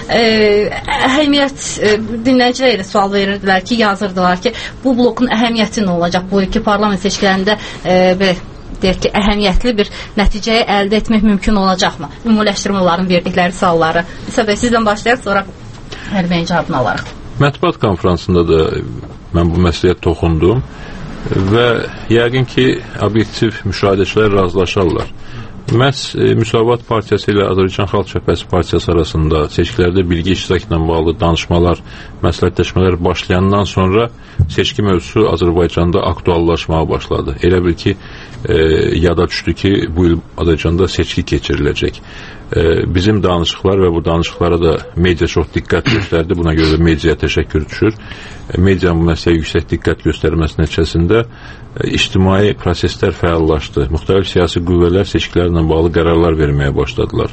Əhəmiyyət, dinləyicilərə də sual verirdilər ki, yazırdılar ki, bu blokun əhəmiyyəti nə olacaq? Bu iki parlament seçkilərində deyək ki, əhəmiyyətli bir nəticəyə əldə etmək mümkün olacaqmı? Ümumiləşdirmələrin verdikləri sualları. Səbəb sizdən başlayaq, sonra hər bəyin cavabını alarıq. Mətbuat konferansında da mən bu məsələyə toxundum və yəqin ki, obyektiv müşahidəçilər razılaşarlar. Məhz Müsavat Partiyası ilə Azərbaycan Xalq Cəbhəsi Partiyası arasında seçkilərdə bilgi iştirakla bağlı danışmalar, məsləhətləşmələr başlayandan sonra seçki mövzusu Azərbaycanda aktuallaşmağa başladı. Elə bil ki, yada düşdü ki, bu il Azərbaycanda seçki keçiriləcək. Bizim danışıqlar və bu danışıqlara da media çox diqqət göstərdi. Buna görə də mediaya təşəkkür düşür. Medianın bu məsələyə yüksək diqqət göstərməsi nəticəsində ictimai proseslər fəallaşdı. Müxtəlif siyasi qüvvələr seçkilərlə bağlı qərarlar verməyə başladılar.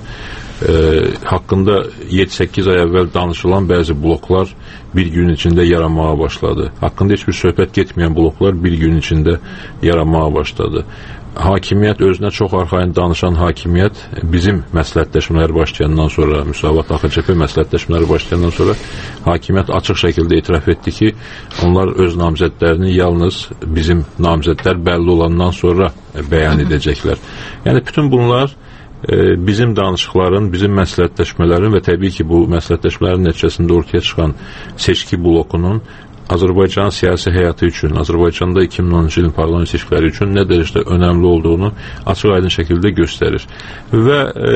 Haqqında 7-8 ay əvvəl danışılan bəzi bloklar bir gün içində yaranmağa başladı. Haqqında heç bir söhbət getməyən bloklar bir gün içində yaranmağa başladı. Hakimiyyət, özünə çox arxayın danışan hakimiyyət bizim məsləhətləşmələri başlayandan sonra, Müsavat AXCP məsləhətləşmələri başlayandan sonra hakimiyyət açıq şəkildə etiraf etdi ki, onlar öz namizədlərini yalnız bizim namizədlər bəlli olandan sonra bəyan edəcəklər. Yəni bütün bunlar bizim danışıqların, bizim məsləhətləşmələrin və təbii ki, bu məsləhətləşmələrin nəticəsində ortaya çıxan seçki blokunun Azərbaycan siyasi həyatı üçün, Azərbaycanda 2010-cu ilin parlament seçkiləri üçün nə dərəcədə önəmli olduğunu açıq-aydın şəkildə göstərir. Və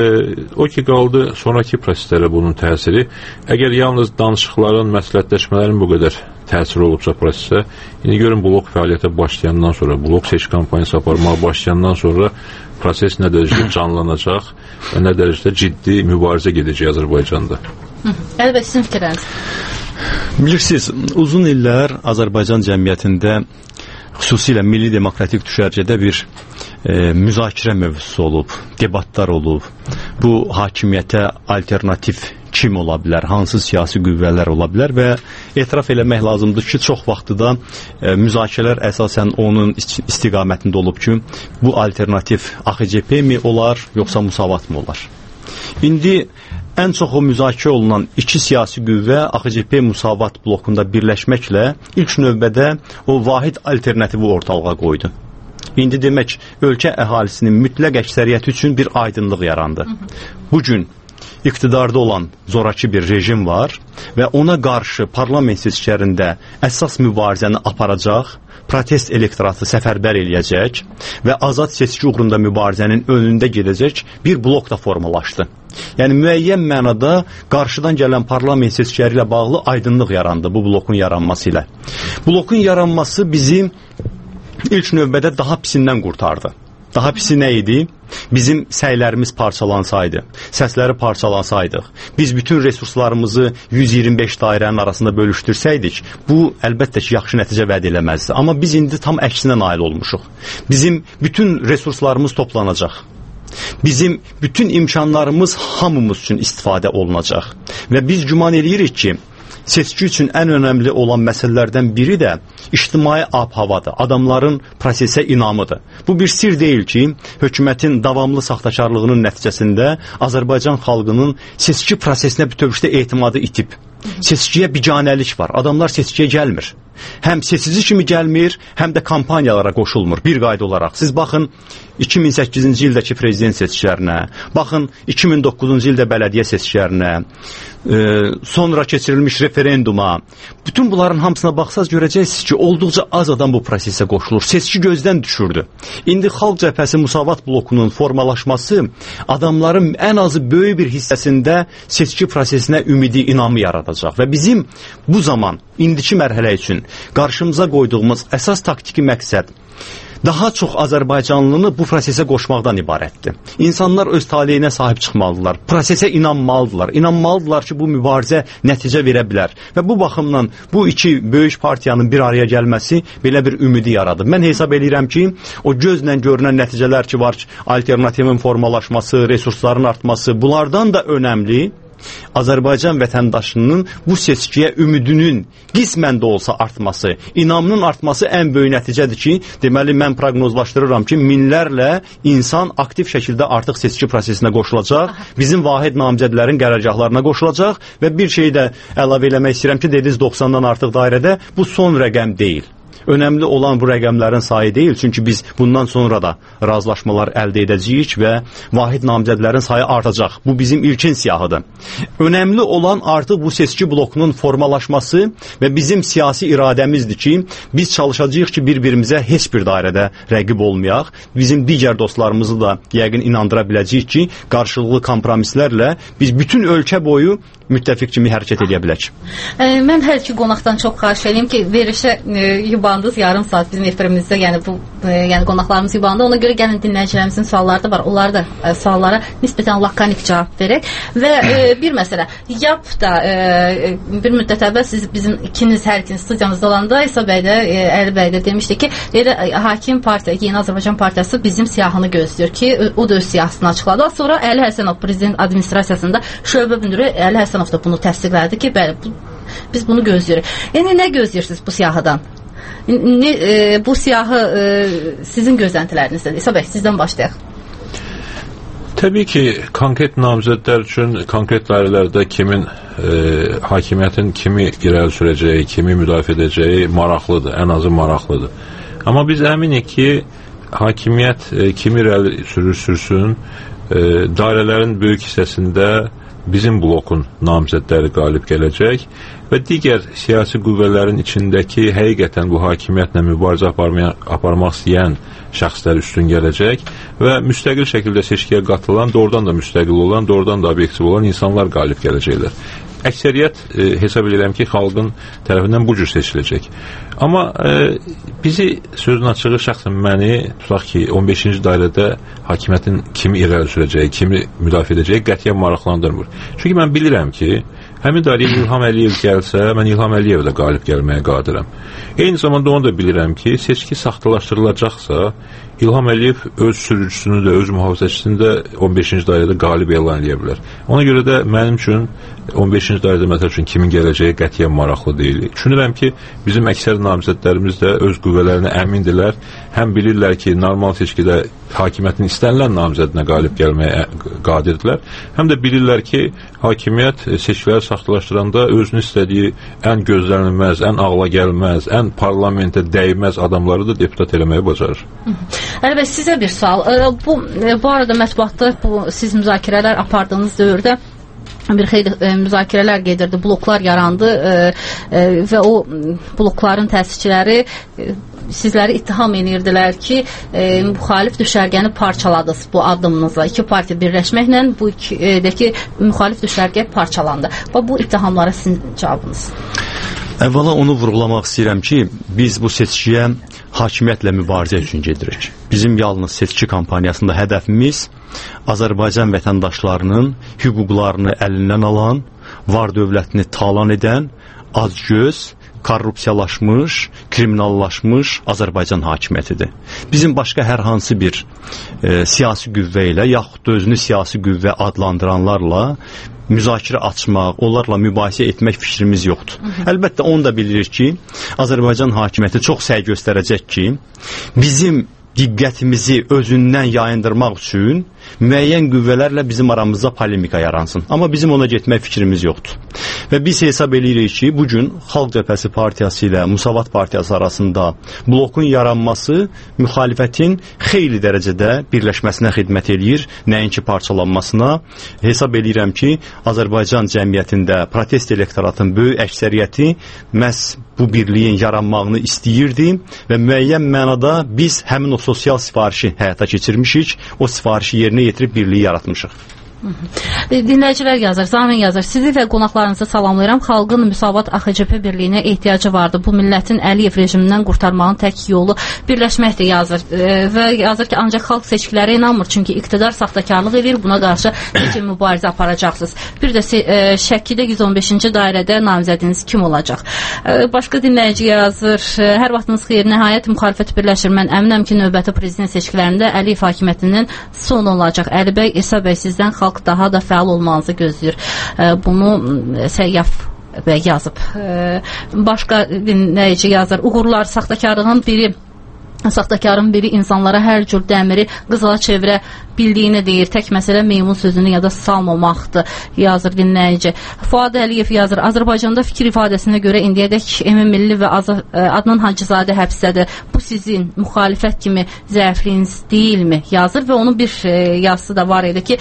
o ki qaldı sonraki proseslərə bunun təsiri. Əgər yalnız danışıqların, məsləhətləşmələrin bu qədər təsiri olubsa prosesə, indi görün blok fəaliyyətə başlayandan sonra, blok seçki kampaniyası aparmağa başlayandan sonra proses nə dərəcədə canlanacaq və nə dərəcədə ciddi mübarizə gedəcək Azərbaycanda. Əlbəttə, sizin fikirləriniz. Bilirsiniz, uzun illər Azərbaycan cəmiyyətində xüsusilə milli demokratik düşərgədə bir müzakirə mövzusu olub, debatlar olub. Bu hakimiyyətə alternativ kim ola bilər, hansı siyasi qüvvələr ola bilər və etiraf eləmək lazımdır ki, çox vaxtı da müzakirələr əsasən onun istiqamətində olub ki, bu alternativ AXCP mi olar, yoxsa Müsavat mı olar? İndi ən çox o müzakirə olunan iki siyasi qüvvə AXCP Müsavat blokunda birləşməklə ilk növbədə o vahid alternativi ortalığa qoydu. İndi demək, ölkə əhalisinin mütləq əksəriyyəti üçün bir aydınlıq yarandı. Bugün iqtidarda olan zoraki bir rejim var və ona qarşı parlament seçkilərində əsas mübarizəni aparacaq, protest elektoratı səfərbər eləyəcək və azad seçki uğrunda mübarizənin önündə gedəcək bir blok da formalaşdı. Yəni müəyyən mənada qarşıdan gələn parlament seçkiləri ilə bağlı aydınlıq yarandı bu blokun yaranması ilə. Blokun yaranması bizi ilk növbədə daha pisindən qurtardı. Daha pisi nə idi? Bizim səylərimiz parçalansaydı, səsləri parçalansaydıq, biz bütün resurslarımızı 125 dairənin arasında bölüşdürsəydik, bu əlbəttə ki, yaxşı nəticə vəd eləməzdi. Amma biz indi tam əksinə nail olmuşuq. Bizim bütün resurslarımız toplanacaq. Bizim bütün imkanlarımız hamımız üçün istifadə olunacaq. Və biz güman eləyirik ki, seçki üçün ən önəmli olan məsələlərdən biri də ictimai ab-havadır, adamların prosesə inamıdır. Bu bir sir deyil ki, hökumətin davamlı saxtakarlığının nəticəsində Azərbaycan xalqının seçki prosesinə bütövlükdə etimadı itib. Seçkiyə biganəlik var, adamlar seçkiyə gəlmir. Həm seçici kimi gəlmir, həm də kampaniyalara qoşulmur. Bir qayda olaraq, siz baxın 2008-ci ildəki prezident seçkilərinə, baxın 2009-cu ildə bələdiyyə seçkilərinə, sonra keçirilmiş referenduma, bütün bunların hamısına baxsaz görəcəksiniz ki, olduqca az adam bu prosesə qoşulur. Seçki gözdən düşürdü. İndi Xalq Cəbhəsi Müsavat blokunun formalaşması adamların ən azı böyük bir hissəsində seçki prosesinə ümidi, inamı yaradacaq. Və bizim bu zaman, indiki mərhələ üçün qarşımıza qoyduğumuz əsas taktiki məqsəd daha çox Azərbaycanlını bu prosesə qoşmaqdan ibarətdir. İnsanlar öz taleyinə sahib çıxmalıdırlar, prosesə inanmalıdırlar. İnanmalıdırlar ki, bu mübarizə nəticə verə bilər. Və bu baxımdan bu iki böyük partiyanın bir araya gəlməsi belə bir ümidi yaradır. Mən hesab edirəm ki, o gözlə görünən nəticələr ki var, alternativin formalaşması, resursların artması, bunlardan da önəmli Azərbaycan vətəndaşının bu seçkiyə ümidinin qismən də olsa artması, inamının artması ən böyük nəticədir ki, deməli mən proqnozlaşdırıram ki, minlərlə insan aktiv şəkildə artıq seçki prosesinə qoşulacaq, bizim vahid namizədlərin qərargahlarına qoşulacaq və bir şey də əlavə eləmək istəyirəm ki, dediniz 90-dan artıq dairədə bu son rəqəm deyil. Önəmli olan bu rəqəmlərin sayı deyil, çünki biz bundan sonra da razılaşmalar əldə edəcəyik və vahid namizədlərin sayı artacaq. Bu bizim ilkin siyahıdır. Önəmli olan artıq bu seçki blokunun formalaşması və bizim siyasi iradəmizdir ki, biz çalışacağıq ki, bir-birimizə heç bir dairədə rəqib olmayaq. Bizim digər dostlarımızı da yəqin inandıra biləcəyik ki, qarşılıqlı kompromislərlə biz bütün ölkə boyu müttəfiq kimi hərəkət edə bilək. Mən hər iki qonaqdan çox xahiş edeyim ki, verişə yubandınız yarım saat bizim efirimizdə, yəni bu qonaqlarımız yubandı. Ona görə gəlin dinləyicilərimizin sualları da var. Onlar da suallara nisbətən lakonik cavab verək. Və bir məsələ, YAP da bir müddət əvvəl siz bizim hər ikiniz studiyamızda olanda İsa bəy də, Əli bəy də demişdi ki, elə hakim partiya, Yeni Azərbaycan Partiyası bizim siyahını gözləyir ki, o da öz siyasını açıqladı. Sonra Əli Həsənov prezident administrasiyasında şöbə müdiri Əli Həsənov da bunu təsdiqlədi ki, bəli, biz bunu gözləyirik. Yəni, nə gözləyirsiniz bu siyahıdan? Bu siyahı sizin gözləntilərinizdir. İsa bəy, sizdən başlayaq. Təbii ki, konkret namizədlər üçün konkret dairələrdə kimin hakimiyyətin kimi irəli sürəcəyi, kimi müdafiə edəcəyi maraqlıdır, ən azı maraqlıdır. Amma biz əminik ki, hakimiyyət kimi irəli sürsün, dairələrin böyük hissəsində bizim blokun namizədləri qalib gələcək və digər siyasi qüvvələrin içindəki həqiqətən bu hakimiyyətlə mübarizə aparmaq istəyən şəxslər üstün gələcək və müstəqil şəkildə seçkiyə qatılan, doğrudan da müstəqil olan, doğrudan da obyektiv olan insanlar qalib gələcəklər. Əksəriyyət hesab edirəm ki, xalqın tərəfindən bu cür seçiləcək. Amma bizi sözün açığı şəxsən məni tutaq ki, 15-ci dairədə hakimiyyətin kimi irəli sürəcəyi, kimi müdafiə edəcəyi qətiyyən maraqlandırmır. Çünki mən bilirəm ki, həmin dairəyə İlham Əliyev gəlsə, mən İlham Əliyev də qalib gəlməyə qadirəm. Eyni zamanda onu da bilirəm ki, seçki saxtalaşdırılacaqsa, İlham Əliyev öz sürücüsünü də, öz mühafizəçisini də 15-ci dairədə qalib elan edə bilər. Ona görə də mənim üçün 15-ci dairədə məsəl üçün kimin gələcəyi qətiyyən maraqlı deyil. Düşünürəm ki, bizim əksər namizədlərimiz də öz qüvvələrinə əmindirlər. Həm bilirlər ki, normal seçkidə hakimiyyətin istənilən namizədinə qalib gəlməyə qadirdirlər. Həm də bilirlər ki, hakimiyyət seçkiləri saxtalaşdıranda özünü istədiyi ən gözlənilməz, ən ağla gəlməz, ən parlamentə dəyməz adamları da deputat eləməyə bacarır. Əli bəy, sizə bir sual. Bu arada mətbuatda siz müzakirələr apardığınız dövrdə bir xeyli müzakirələr gedirdi, bloklar yarandı və o blokların təsisçiləri sizləri ittiham edirdilər ki, müxalif düşərgəni parçaladınız bu addımınızla. İki partiya birləşməklə bu ikidəki müxalif düşərgə parçalandı. Və bu ittihamlara sizin cavabınız? Əvvəla onu vurğulamaq istəyirəm ki, biz bu seçkiyə hakimiyyətlə mübarizə üçün gedirik. Bizim yalnız seçki kampaniyasında hədəfimiz Azərbaycan vətəndaşlarının hüquqlarını əlindən alan, var dövlətini talan edən, acgöz, korrupsiyalaşmış, kriminallaşmış Azərbaycan hakimiyyətidir. Bizim başqa hər hansı bir siyasi qüvvə ilə, yaxud da özünü siyasi qüvvə adlandıranlarla müzakirə açmaq, onlarla mübahisə etmək fikrimiz yoxdur. Əlbəttə, onu da bilirik ki, Azərbaycan hakimiyyəti çox səy göstərəcək ki, bizim diqqətimizi özündən yayındırmaq üçün müəyyən qüvvələrlə bizim aramızda polemika yaransın. Amma bizim ona getmək fikrimiz yoxdur. Və biz hesab edirik ki, bugün Xalq Cəbhəsi Partiyası ilə Müsavat Partiyası arasında blokun yaranması müxalifətin xeyli dərəcədə birləşməsinə xidmət eləyir, nəinki parçalanmasına. Hesab edirəm ki, Azərbaycan cəmiyyətində protest elektoratın böyük əksəriyyəti məhz bu birliyin yaranmağını istəyirdi və müəyyən mənada biz həmin o sosial sifarişi həyata keçirmişik, o sifarişi yerinə yetirib birliyi yaratmışıq. Dinləyicilər yazır, Zamin yazır. Sizi və qonaqlarınızı salamlayıram. Xalqın Müsavat AXCP birliyinə ehtiyacı vardı. Bu millətin Əliyev rejimindən qurtarmağın tək yolu birləşməkdir yazır. Və yazır ki, ancaq xalq seçkilərə inanmır. Çünki iqtidar saxtakarlıq edir. Buna qarşı necə mübarizə aparacaqsınız? Bir də Şəkidə 115-ci dairədə namizədiniz kim olacaq? Başqa dinləyici yazır. Hər vaxtınız xeyir. Nəhayət müxalifət birləşir. Mən əminəm ki, növbəti prezident seçkilərində Əliyev hakimiyyətinin son olacaq. Əli bəy, İsa bəy, sizdən xalq daha da fəal olmanızı gözləyir. Bunu Səyyaf yazıb. Başqa dinləyici yazır. Uğurlar saxtakarın biri insanlara hər cür dəmiri qızıla çevirə bildiyini deyir. Tək məsələ meymun sözünü yada salmamaqdır, yazır dinləyici. Fuad Əliyev yazır. Azərbaycanda fikir ifadəsinə görə indiyədək Emin Milli və Adnan Hacızadə həbsdədir. Bu sizin müxalifət kimi zəifliyiniz deyilmi? Yazır və onun bir yazısı da var idi ki,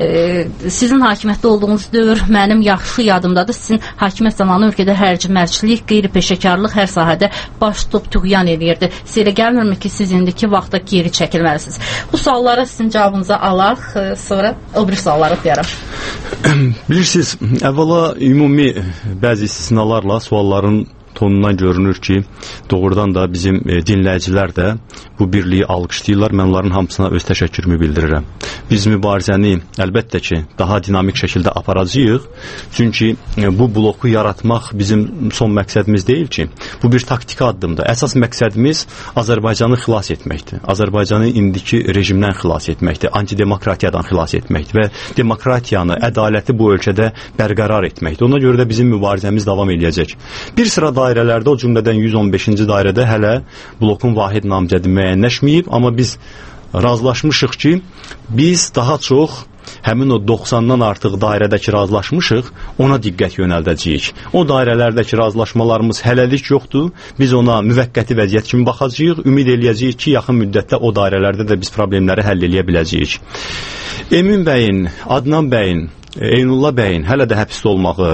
sizin hakimiyyətdə olduğunuz dövr mənim yaxşı yadımdadır. Sizin hakimiyyət zamanı ölkədə hərci-mərcilik, qeyri-peşəkarlıq hər sahədə baş tutub tüğyan edirdi. Sizə elə gəlmirmi ki, siz indiki vaxtda geri çəkilməlisiniz? Bu suallara sizin cavabınızı alaq, sonra o bir sualları deyərəm. Bilirsiniz, əvvəla ümumi bəzi istisnalarla sualların tonundan görünür ki, doğrudan da bizim dinləyicilər də bu birliyi alqışlayırlar. Mən onların hamısına öz təşəkkürümü bildirirəm. Biz mübarizəni əlbəttə ki, daha dinamik şəkildə aparacağıq. Çünki bu bloku yaratmaq bizim son məqsədimiz deyil ki, bu bir taktiki addımdır. Əsas məqsədimiz Azərbaycanı xilas etməkdir. Azərbaycanı indiki rejimdən xilas etməkdir, antidemokratiyadan xilas etməkdir və demokratiyanı, ədaləti bu ölkədə bərqərar etməkdir. Ona görə də bizim mübarizəmiz davam edəcək. Bir sıra dairələrdə, o cümlədən 115-ci dairədə hələ blokun vahid namizədi müəyyənləşməyib, amma biz razılaşmışıq ki, biz daha çox həmin o 90-dan artıq dairədəki razılaşmışıq, ona diqqət yönəldəcəyik. O dairələrdəki razılaşmalarımız hələlik yoxdur, biz ona müvəqqəti vəziyyət kimi baxacağıq, ümid eləyəcəyik ki, yaxın müddətdə o dairələrdə də biz problemləri həll eləyə biləcəyik. Emin bəyin, Adnan bəyin, Eynullah bəyin hələ də həbsdə olmağı,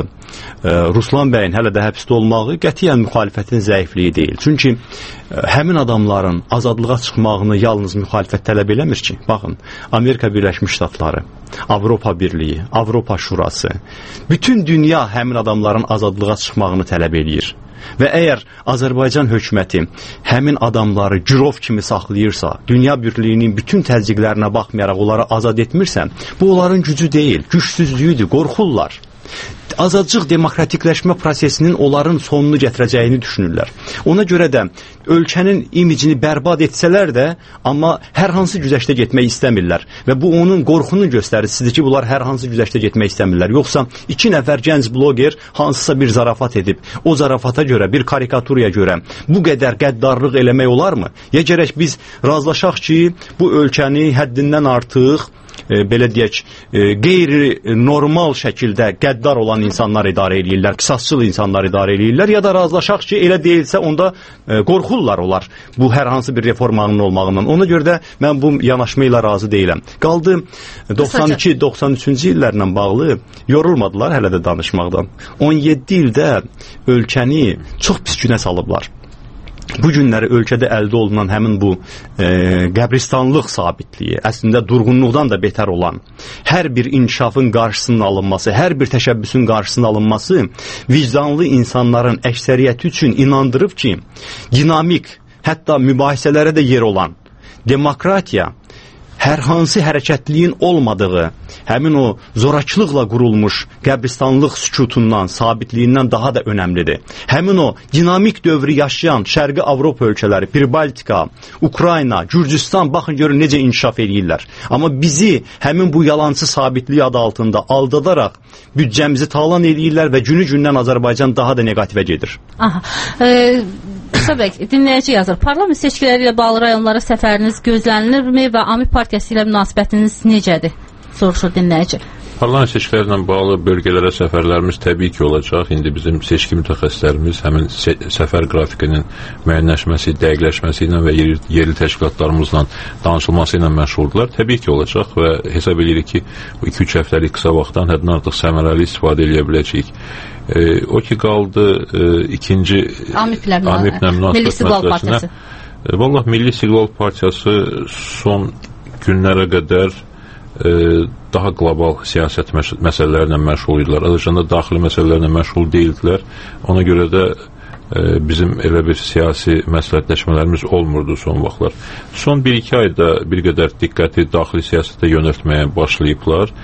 Ruslan bəyin hələ də həbsdə olmağı qətiyyən müxalifətin zəifliyi deyil. Çünki həmin adamların azadlığa çıxmağını yalnız müxalifət tələb eləmir ki. Baxın, Amerika Birləşmiş Ştatları, Avropa Birliyi, Avropa Şurası, bütün dünya həmin adamların azadlığa çıxmağını tələb eləyir. Və əgər Azərbaycan hökuməti həmin adamları girov kimi saxlayırsa, dünya birliyinin bütün təzyiqlərinə baxmayaraq onları azad etmirsə, bu onların gücü deyil, gücsüzlüyüdür, qorxurlar. Azadcıq demokratikləşmə prosesinin onların sonunu gətirəcəyini düşünürlər. Ona görə də ölkənin imicini bərbad etsələr də, amma hər hansı güzəştə getmək istəmirlər. Və bu onun qorxunun göstəricisidir ki, bunlar hər hansı güzəştə getmək istəmirlər. Yoxsa 2 nəfər gənc bloger hansısa bir zarafat edib, o zarafata görə, bir karikaturaya görə bu qədər qəddarlıq eləmək olarmı? Ya gərək biz razılaşaq ki, bu ölkəni həddindən artıq belə deyək, qeyri-normal şəkildə qəddar olan insanlar idarə edirlər, qisasçıl insanlar idarə edirlər, ya da razılaşaq ki, elə deyilsə, onda qorxurlar olar bu hər hansı bir reformanın olmağından. Ona görə də mən bu yanaşma ilə razı deyiləm. Qaldı 92-93-cü illərlə bağlı yorulmadılar hələ də danışmaqdan. 17 ildə ölkəni çox pis günə salıblar. Bu günləri ölkədə əldə olunan həmin bu qəbristanlıq sabitliyi, əslində durğunluqdan da betər olan hər bir inkişafın qarşısının alınması, hər bir təşəbbüsün qarşısının alınması vicdanlı insanların əksəriyyəti üçün inandırıb ki, dinamik, hətta mübahisələrə də yer olan demokratiya hər hansı hərəkətliyin olmadığı, həmin o zorakılıqla qurulmuş qəbristanlıq sükutundan, sabitliyindən daha da önəmlidir. Həmin o dinamik dövrü yaşayan Şərqi Avropa ölkələri, Pribaltika, Ukrayna, Gürcüstan, baxın görün necə inkişaf edirlər. Amma bizi həmin bu yalancı sabitliyi adı altında aldadaraq büdcəmizi talan edirlər və günü-gündən Azərbaycan daha da negativə gedir. Aha. Səbəq, dinləyici yazır. Parlament seçkiləri ilə bağlı rayonlara səfəriniz gözlənilirmi və Ami Partiyası ilə münasibətiniz necədir? Soruşur dinləyici. Parlament seçkiləri ilə bağlı bölgələrə səfərlərimiz təbii ki olacaq. İndi bizim seçki mütəxəssislərimiz həmin səfər qrafikinin müəyyənləşməsi, dəqiqləşməsi ilə və yerli təşkilatlarımızla danışılması ilə məşğuldurlar. Təbii ki olacaq və hesab edirik ki, bu 2-3 həftəlik qısa vaxtdan həddən artıq səmərəli istifadə edə biləcəyik. O ki qaldı ikinci AMİP-lə münasibət məsələsinə. Vallahi Milli İstiqlal Partiyası son günlərə qədər daha qlobal siyasət məsələlərlə məşğul idilər. Azərbaycanda daxili məsələlərlə məşğul deyildilər. Ona görə də bizim elə bir siyasi məsləhətləşmələrimiz olmurdu son vaxtlar. Son 1-2 ayda bir qədər diqqəti daxili siyasətə yönəltməyə başlayıblar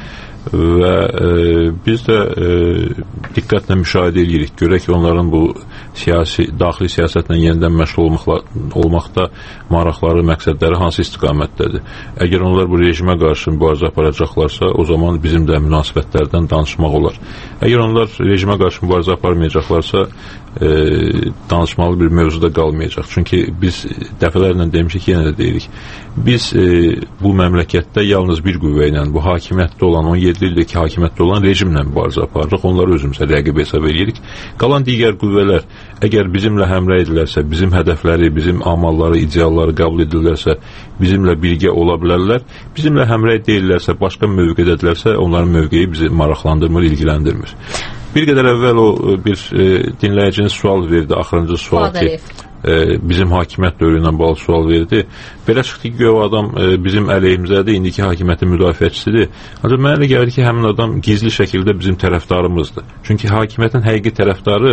və biz də diqqətlə müşahidə edirik. Görək ki, onların bu daxili siyasətlə yenidən məşğul olmaqda maraqları, məqsədləri hansı istiqamətdədir. Əgər onlar bu rejimə qarşı mübarizə aparacaqlarsa, o zaman bizim də münasibətlərdən danışmaq olar. Əgər onlar rejimə qarşı mübarizə aparmayacaqlarsa, danışmalı bir mövzuda qalmayacaq. Çünki biz dəfələrlə demişik, yenə də deyirik. Biz bu məmləkətdə yalnız bir qüvvə ilə, bu hakimiyyətdə olan, 17 ildəki hakimiyyətdə olan rejimlə mübarizə aparırıq. Onları özümüzə rəqib hesab edirik. Qalan digər qüvvələr, əgər bizimlə həmrəy edilərsə, bizim hədəfləri, bizim amalları, idealları qəbul edirlərsə, bizimlə birgə ola bilərlər. Bizimlə həmrəy deyirlərsə, başqa mövqedədirlərsə, onların mövqeyi bizi maraqlandırmır, ilgiləndirmir. Bir qədər əvvəl o bir dinləyiciniz sual verdi, axırıncı sual ki, bizim hakimiyyət dövrü ilə bağlı sual verdi. Belə çıxdı ki, o adam bizim əleyhimizədir, indiki hakimiyyətin müdafiəçisidir. Ancaq mənə elə gəlir ki, həmin adam gizli şəkildə bizim tərəfdarımızdır. Çünki hakimiyyətin həqiqi tərəfdarı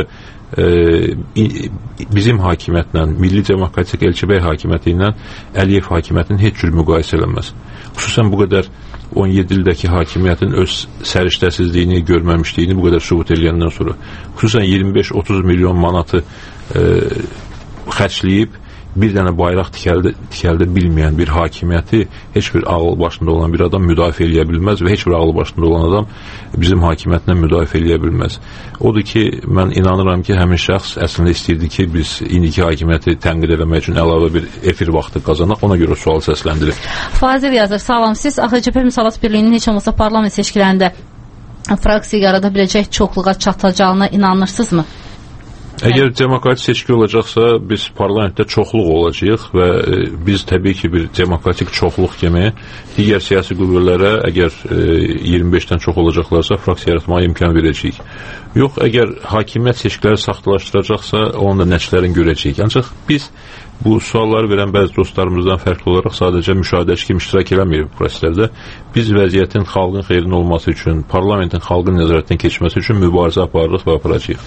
bizim hakimiyyətlə, Milli Demokratik Elçibəy hakimiyyəti ilə Əliyev hakimiyyətinin heç cür müqayisə eləməz. Xüsusən bu qədər 17 ildəki hakimiyyətin öz səriştəsizliyini, görməmişliyini bu qədər sübut edəndən sonra, xüsusən 25-30 milyon manatı xərcləyib bir dənə bayraq tikəldə bilməyən bir hakimiyyəti heç bir ağıl başında olan bir adam müdafiə eləyə bilməz və heç bir ağıl başında olan adam bizim hakimiyyətindən müdafiə eləyə bilməz. Odur ki, mən inanıram ki, həmin şəxs əslində istəyirdi ki, biz indiki hakimiyyəti tənqid eləmək üçün əlavə bir efir vaxtı qazanaq, ona görə sual səsləndirib. Fazil yazır, salam, siz AXCP Müsavat Birliyinin heç olmasa parlament seçkilərində fraksiya yarada biləcək çoxluğa çatacağına inanırsınızmı? Əgər demokratik seçki olacaqsa, biz parlamentdə çoxluq olacağıq və biz təbii ki, bir demokratik çoxluq kimi digər siyasi qüvvələrə əgər 25-dən çox olacaqlarsa, fraksiya yaratmağa imkan verəcəyik. Yox, əgər hakimiyyət seçkiləri saxtalaşdıracaqsa, onun da nəticələrini görəcəyik. Ancaq biz bu sualları verən bəzi dostlarımızdan fərqli olaraq sadəcə müşahidəçi kimi iştirak eləmirik bu proseslərdə. Biz vəziyyətin xalqın xeyrinə olması üçün, parlamentin xalqın nəzarətindən keçməsi üçün mübarizə aparırıq və aparacağıq.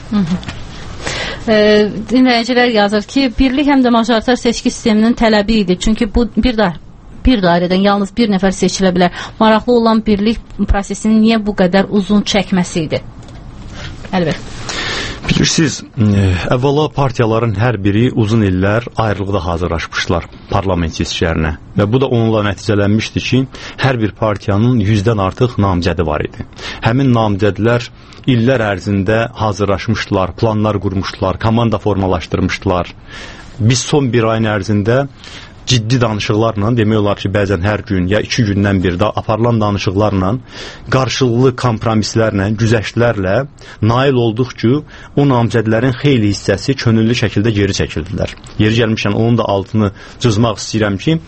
Dinləyicilər yazır ki, birlik həm də majoritar seçki sisteminin tələbi idi. Çünki bu bir dairədən yalnız bir nəfər seçilə bilər. Maraqlı olan birlik prosesinin niyə bu qədər uzun çəkməsi idi? Əlbəttə. Bilirsiniz, əvvəla partiyaların hər biri uzun illər ayrılıqda hazırlaşmışlar parlament seçkilərinə və bu da onunla nəticələnmişdi ki, hər bir partiyanın 100-dən artıq namizədi var idi. Həmin namizədlər illər ərzində hazırlaşmışdılar, planlar qurmuşdular, komanda formalaşdırmışdılar. Biz son bir ayın ərzində ciddi danışıqlarla, demək olar ki, bəzən hər gün ya 2 gündən bir də aparılan danışıqlarla, qarşılıqlı kompromislərlə, güzəştlərlə nail olduq ki, o namizədlərin xeyli hissəsi könüllü şəkildə geri çəkildilər. Yeri gəlmişən, onun da altını cızmaq istəyirəm ki,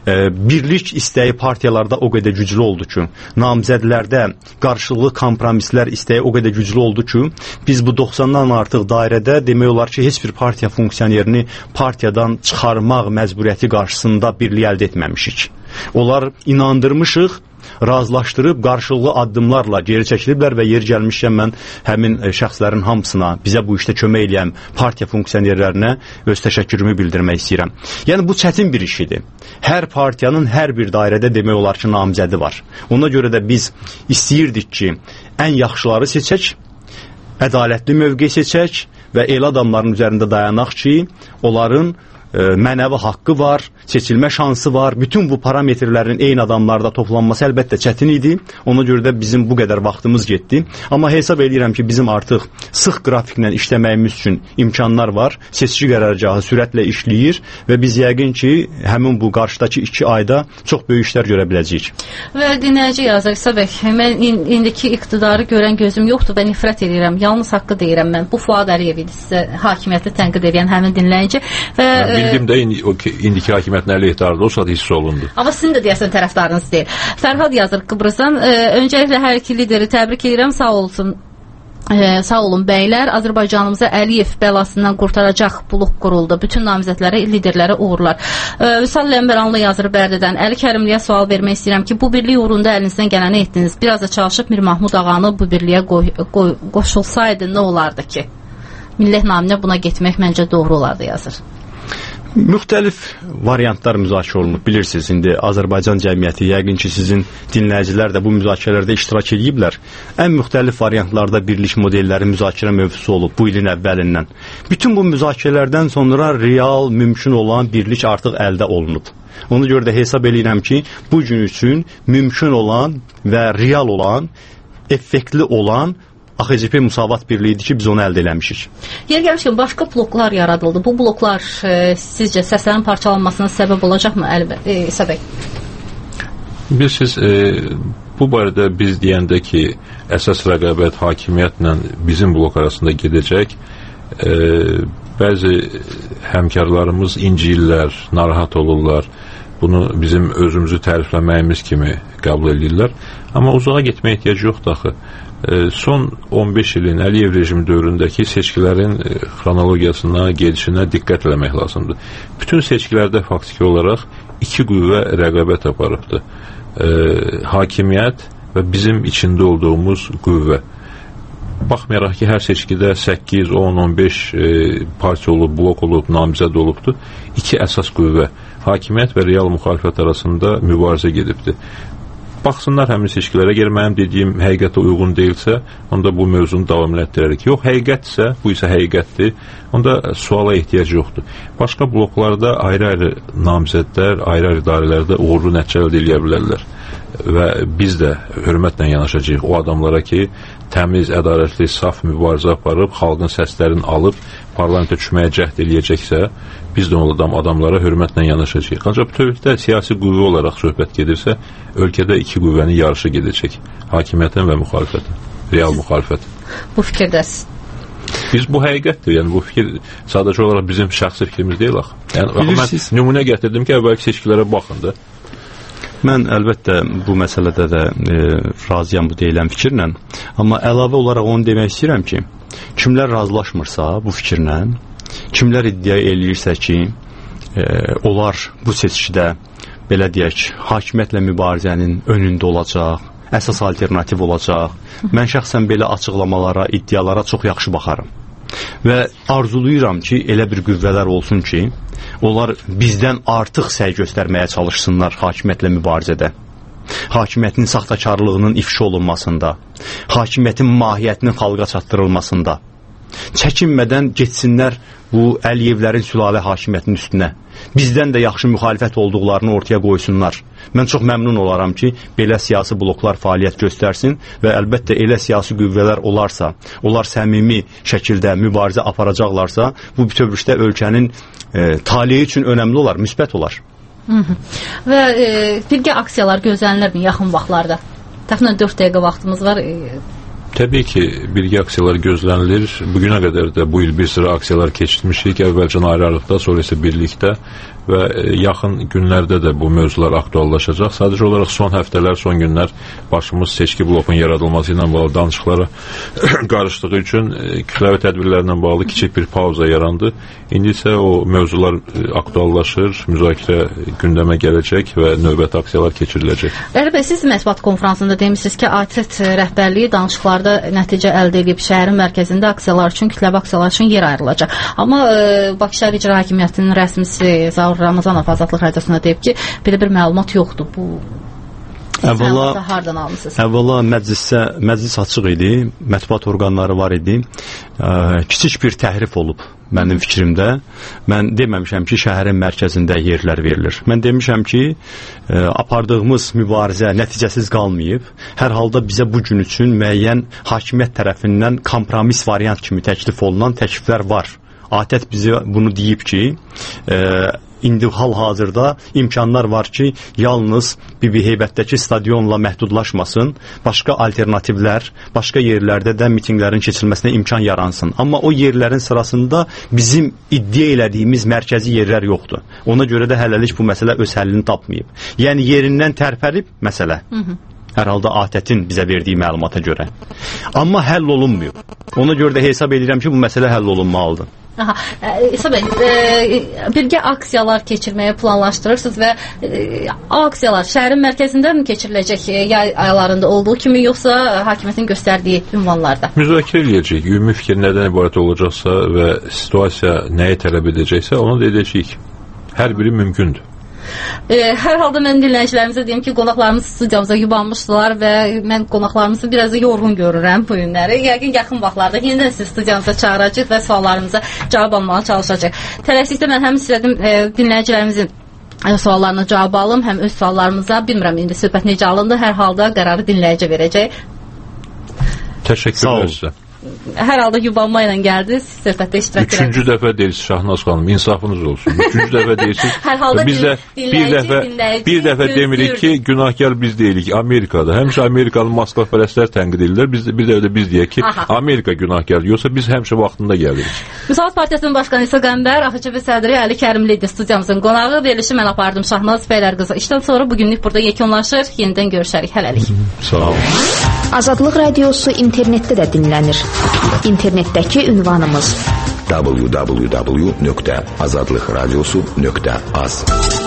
birlik istəyi partiyalarda o qədər güclü oldu ki, namizədlərdə qarşılıqlı kompromislər istəyi o qədər güclü oldu ki, biz bu 90-dan artıq dairədə demək olar ki, heç bir partiya funksiyonerini partiyadan çıxarmaq məcburiyyəti qarşısında birliyi əldə etməmişik. Onlar inandırmışıq, razılaşdırıb qarşılıqlı addımlarla geri çəkiliblər və yer gəlmişkən mən həmin şəxslərin hamısına, bizə bu işdə kömək eləyən partiya funksionerlərinə öz təşəkkürümü bildirmək istəyirəm. Yəni bu çətin bir iş idi. Hər partiyanın hər bir dairədə demək olar ki, namizədi var. Ona görə də biz istəyirdik ki, ən yaxşıları seçək, ədalətli mövqe seçək və elə adamların üzərində dayanaq ki, onların mənəvi haqqı var, seçilmə şansı var. Bütün bu parametrlərin eyni adamlarda toplanması əlbəttə çətin idi. Ona görə də bizim bu qədər vaxtımız getdi. Amma hesab edirəm ki, bizim artıq sıx qrafiklə işləməyimiz üçün imkanlar var. Seçki qərargahı sürətlə işləyir və biz yəqin ki, həmin bu qarşıdakı 2 ayda çox böyük işlər görə biləcəyik. Və dinləyici yazır, Səbək, mən indiki iqtidarı görən gözüm yoxdur və nifrət edirəm. Yalnız haqqı deyirəm mən. Bu Fuad Əliyev idi sizə hakimiyyəti tənqid edən həmin dinləyici və bildim də indiki hakimiyyətin əleyhdarı o saat hiss olundu. Amma sizin də deyəsən tərəfdarınız deyil. Fərhad yazır Qıbrısdan. Öncəliklə hər iki lideri təbrik edirəm. Sağ olsun. Sağ olun bəylər. Azərbaycanımıza Əliyev bəlasından qurtaracaq buluq quruldu. Bütün namizədlərə, liderlərə uğurlar. Vüsal Ləmbəranlı yazır Bərdədən. Əli Kərimliyə sual vermək istəyirəm ki, bu birlik uğrunda əlinizdən gələni etdiniz. Biraz da çalışıb Mir Mahmud ağanı bu birliyə qoşulsaydı nə olardı ki? Millət naminə buna getmək məncə doğru olardı yazır. Müxtəlif variantlar müzakirə olunub. Bilirsiniz, indi Azərbaycan cəmiyyəti, yəqin ki, sizin dinləyicilər də bu müzakirələrdə iştirak ediblər. Ən müxtəlif variantlarda birlik modelləri müzakirə mövzusu olub bu ilin əvvəlindən. Bütün bu müzakirələrdən sonra real, mümkün olan birlik artıq əldə olunub. Ona görə də hesab edirəm ki, bu gün üçün mümkün olan və real olan, effektli olan AXCP Müsavat Birliyidir ki, biz onu əldə eləmişik. Yer gəlmişkən, başqa bloklar yaradıldı. Bu bloklar sizcə səslərin parçalanmasına səbəb olacaqmı İsa bəy? Bilirsiniz, bu barədə biz deyəndə ki, əsas rəqabət hakimiyyətlə bizim blok arasında gedəcək, bəzi həmkarlarımız inciyirlər, narahat olurlar, bunu bizim özümüzü tərifləməyimiz kimi qəbul edirlər. Amma uzağa getməyə ehtiyac yoxdur axı. Son 15 ilin Əliyev rejimi dövründəki seçkilərin xronologiyasına, gedişinə diqqət eləmək lazımdır. Bütün seçkilərdə faktiki olaraq iki qüvvə rəqabət aparıbdır. Hakimiyyət və bizim içində olduğumuz qüvvə. Baxmayaraq ki, hər seçkidə 8, 10, 15 partiya olub, blok olub, namizəd olubdur. İki əsas qüvvə, hakimiyyət və real müxalifət arasında mübarizə gedibdir. Baxsınlar həmin seçkilərə, əgər mənim dediyim həqiqətə uyğun deyilsə, onda bu mövzunu davam etdirərik. Yox, həqiqətsə, bu isə həqiqətdir, onda suala ehtiyac yoxdur. Başqa bloklarda ayrı-ayrı namizədlər, ayrı-ayrı idarələrdə uğurlu nəticə əldə edə bilərlər. Və biz də hörmətlə yanaşacağıq o adamlara ki, təmiz, ədalətli, saf mübarizə aparıb, xalqın səslərini alıb, parlamentə düşməyə cəhd eləyəcəksə, biz də o adamlara hörmətlə yanaşacağıq. Ancaq bütövlükdə siyasi qüvvə olaraq söhbət gedirsə, ölkədə iki qüvvənin yarışı gedəcək. Hakimiyyətin və müxalifətin, real müxalifət. Bu fikirdəsiz. Biz bu həqiqətdir, yəni bu fikir sadəcə olaraq bizim şəxsi fikrimiz deyil axı. Yəni, mən nümunə gətirdim ki, əvvəlki seçkilərə baxın da. Mən əlbəttə bu məsələdə də razıyam bu deyilən fikirlə. Amma əlavə olaraq onu demək istəyirəm ki, kimlər razılaşmırsa bu fikirlə, kimlər iddia eləyirsə ki, onlar bu seçkidə, belə deyək, hakimiyyətlə mübarizənin önündə olacaq, əsas alternativ olacaq. Mən şəxsən belə açıqlamalara, iddialara çox yaxşı baxarım. Və arzuluyuram ki, elə bir qüvvələr olsun ki, onlar bizdən artıq səy göstərməyə çalışsınlar hakimiyyətlə mübarizədə. Hakimiyyətin saxtakarlığının ifşa olunmasında, hakimiyyətin mahiyyətinin xalqa çatdırılmasında. Çəkinmədən getsinlər bu Əliyevlərin sülalə hakimiyyətinin üstünə. Bizdən də yaxşı müxalifət olduqlarını ortaya qoysunlar. Mən çox məmnun olaram ki, belə siyasi bloklar fəaliyyət göstərsin və əlbəttə elə siyasi qüvvələr olarsa, onlar səmimi şəkildə mübarizə aparacaqlarsa, bu bütövlükdə ölkənin taleyi üçün önəmli olar, müsbət olar. Və birgə aksiyalar gözlənilirmi yaxın vaxtlarda? Təxminən 4 dəqiqə vaxtımız var. Təbii ki, birgə aksiyalar gözlənilir. Bugünə qədər də bu il bir sıra aksiyalar keçirmişik. Əvvəlcə ayrı-ayrılıqda, sonra isə birlikdə və yaxın günlərdə də bu mövzular aktuallaşacaq. Sadəcə olaraq son həftələr, son günlər başımız seçki blokun yaradılması ilə bağlı danışıqlara qarışdığı üçün kütləvi tədbirlərlə bağlı kiçik bir pauza yarandı. İndi isə o mövzular aktuallaşır, müzakirə gündəmə gələcək və növbəti aksiyalar keçiriləcək. Bəli, siz mətbuat konfransında demişsiniz ki, ATƏT rəhbərliyi danışıqlarda nəticə əldə edib şəhərin mərkəzində aksiyalar üçün, kütləvi aksiyalar üçün yer ayrılacaq. Amma Bakı Şəhər İcra Hakimiyyətinin rəsmisi Zaur Ramazanov Azadlıq Radiosuna deyib ki, belə bir məlumat yoxdur. Bu hardan almışsınız? Əvvəla məclis açıq idi, mətbuat orqanları var idi. Kiçik bir təhrif olub mənim fikrimdə. Mən deməmişəm ki, şəhərin mərkəzində yerlər verilir. Mən demişəm ki, apardığımız mübarizə nəticəsiz qalmayıb. Hər halda bizə bu gün üçün müəyyən hakimiyyət tərəfindən kompromis variant kimi təklif olunan təkliflər var. ATƏT bizə bunu deyib ki, indi hal-hazırda imkanlar var ki, yalnız Bibiheybətdəki stadionla məhdudlaşmasın, başqa alternativlər, başqa yerlərdə də mitinglərin keçirilməsinə imkan yaransın. Amma o yerlərin sırasında bizim iddia elədiyimiz mərkəzi yerlər yoxdur. Ona görə də hələlik bu məsələ öz həllini tapmayıb. Yəni yerindən tərpərib məsələ. Hər halda ATƏT-in bizə verdiyi məlumata görə. Amma həll olunmuyor. Ona görə də hesab edirəm ki, bu məsələ həll olunmalıdır. İsa bəy, birgə aksiyalar keçirməyə planlaşdırırsınız və aksiyalar şəhərin mərkəzində mi keçiriləcək yay aylarında olduğu kimi, yoxsa hakimiyyətin göstərdiyi ünvanlarda? Müzakirə eləyəcək. Ümumi fikir nədən ibarət olacaqsa və situasiya nəyi tələb edəcəksə, onu da edəcəyik. Hər biri mümkündür. Hər halda mən dinləyicilərimizə deyim ki, qonaqlarımız studiyamıza yubanmışdılar və mən qonaqlarımızı biraz da yorğun görürəm bu günləri. Yəqin yaxın vaxtlarda yenidən sizi studiyamıza çağıracaq və suallarımıza cavab almağa çalışacaq. Tələsikdə mən həm istədim dinləyicilərimizin suallarına cavab alım, həm öz suallarımıza. Bilmirəm indi söhbət necə alındı, hər halda qərarı dinləyici verəcək. Təşəkkürlər sizə. Hər halda yubanma ilə gəldiniz, söhbətdə iştirak edərsiniz. Üçüncü dəfə deyirsiniz Şahnaz xanım, insafınız olsun. Üçüncü dəfə deyirsiniz. Biz də bir dəfə demirik ki, günahkar biz deyilik Amerikada. Həmişə Amerikalı Moskva-pərəstlər tənqid edirlər. Bir də biz deyək ki, Amerika günahkardır. Yoxsa biz həmişə vaxtında gəlirik. Müsavat Partiyasının başqanı İsa Qəmbər, AXÇB sədri Əli Kərimli idi studiyamızın qonağı. Verilişi mən apardım Şahnaz Bəylərqızı. İşdən sonra bugünlük burada yekunlaşır. Yenidən görüşərik. Hələlik. Sağ olun. Azadlıq Radiosu internetdə də dinlənir. İnternetdəki ünvanımız www.azadlıqradiosu.az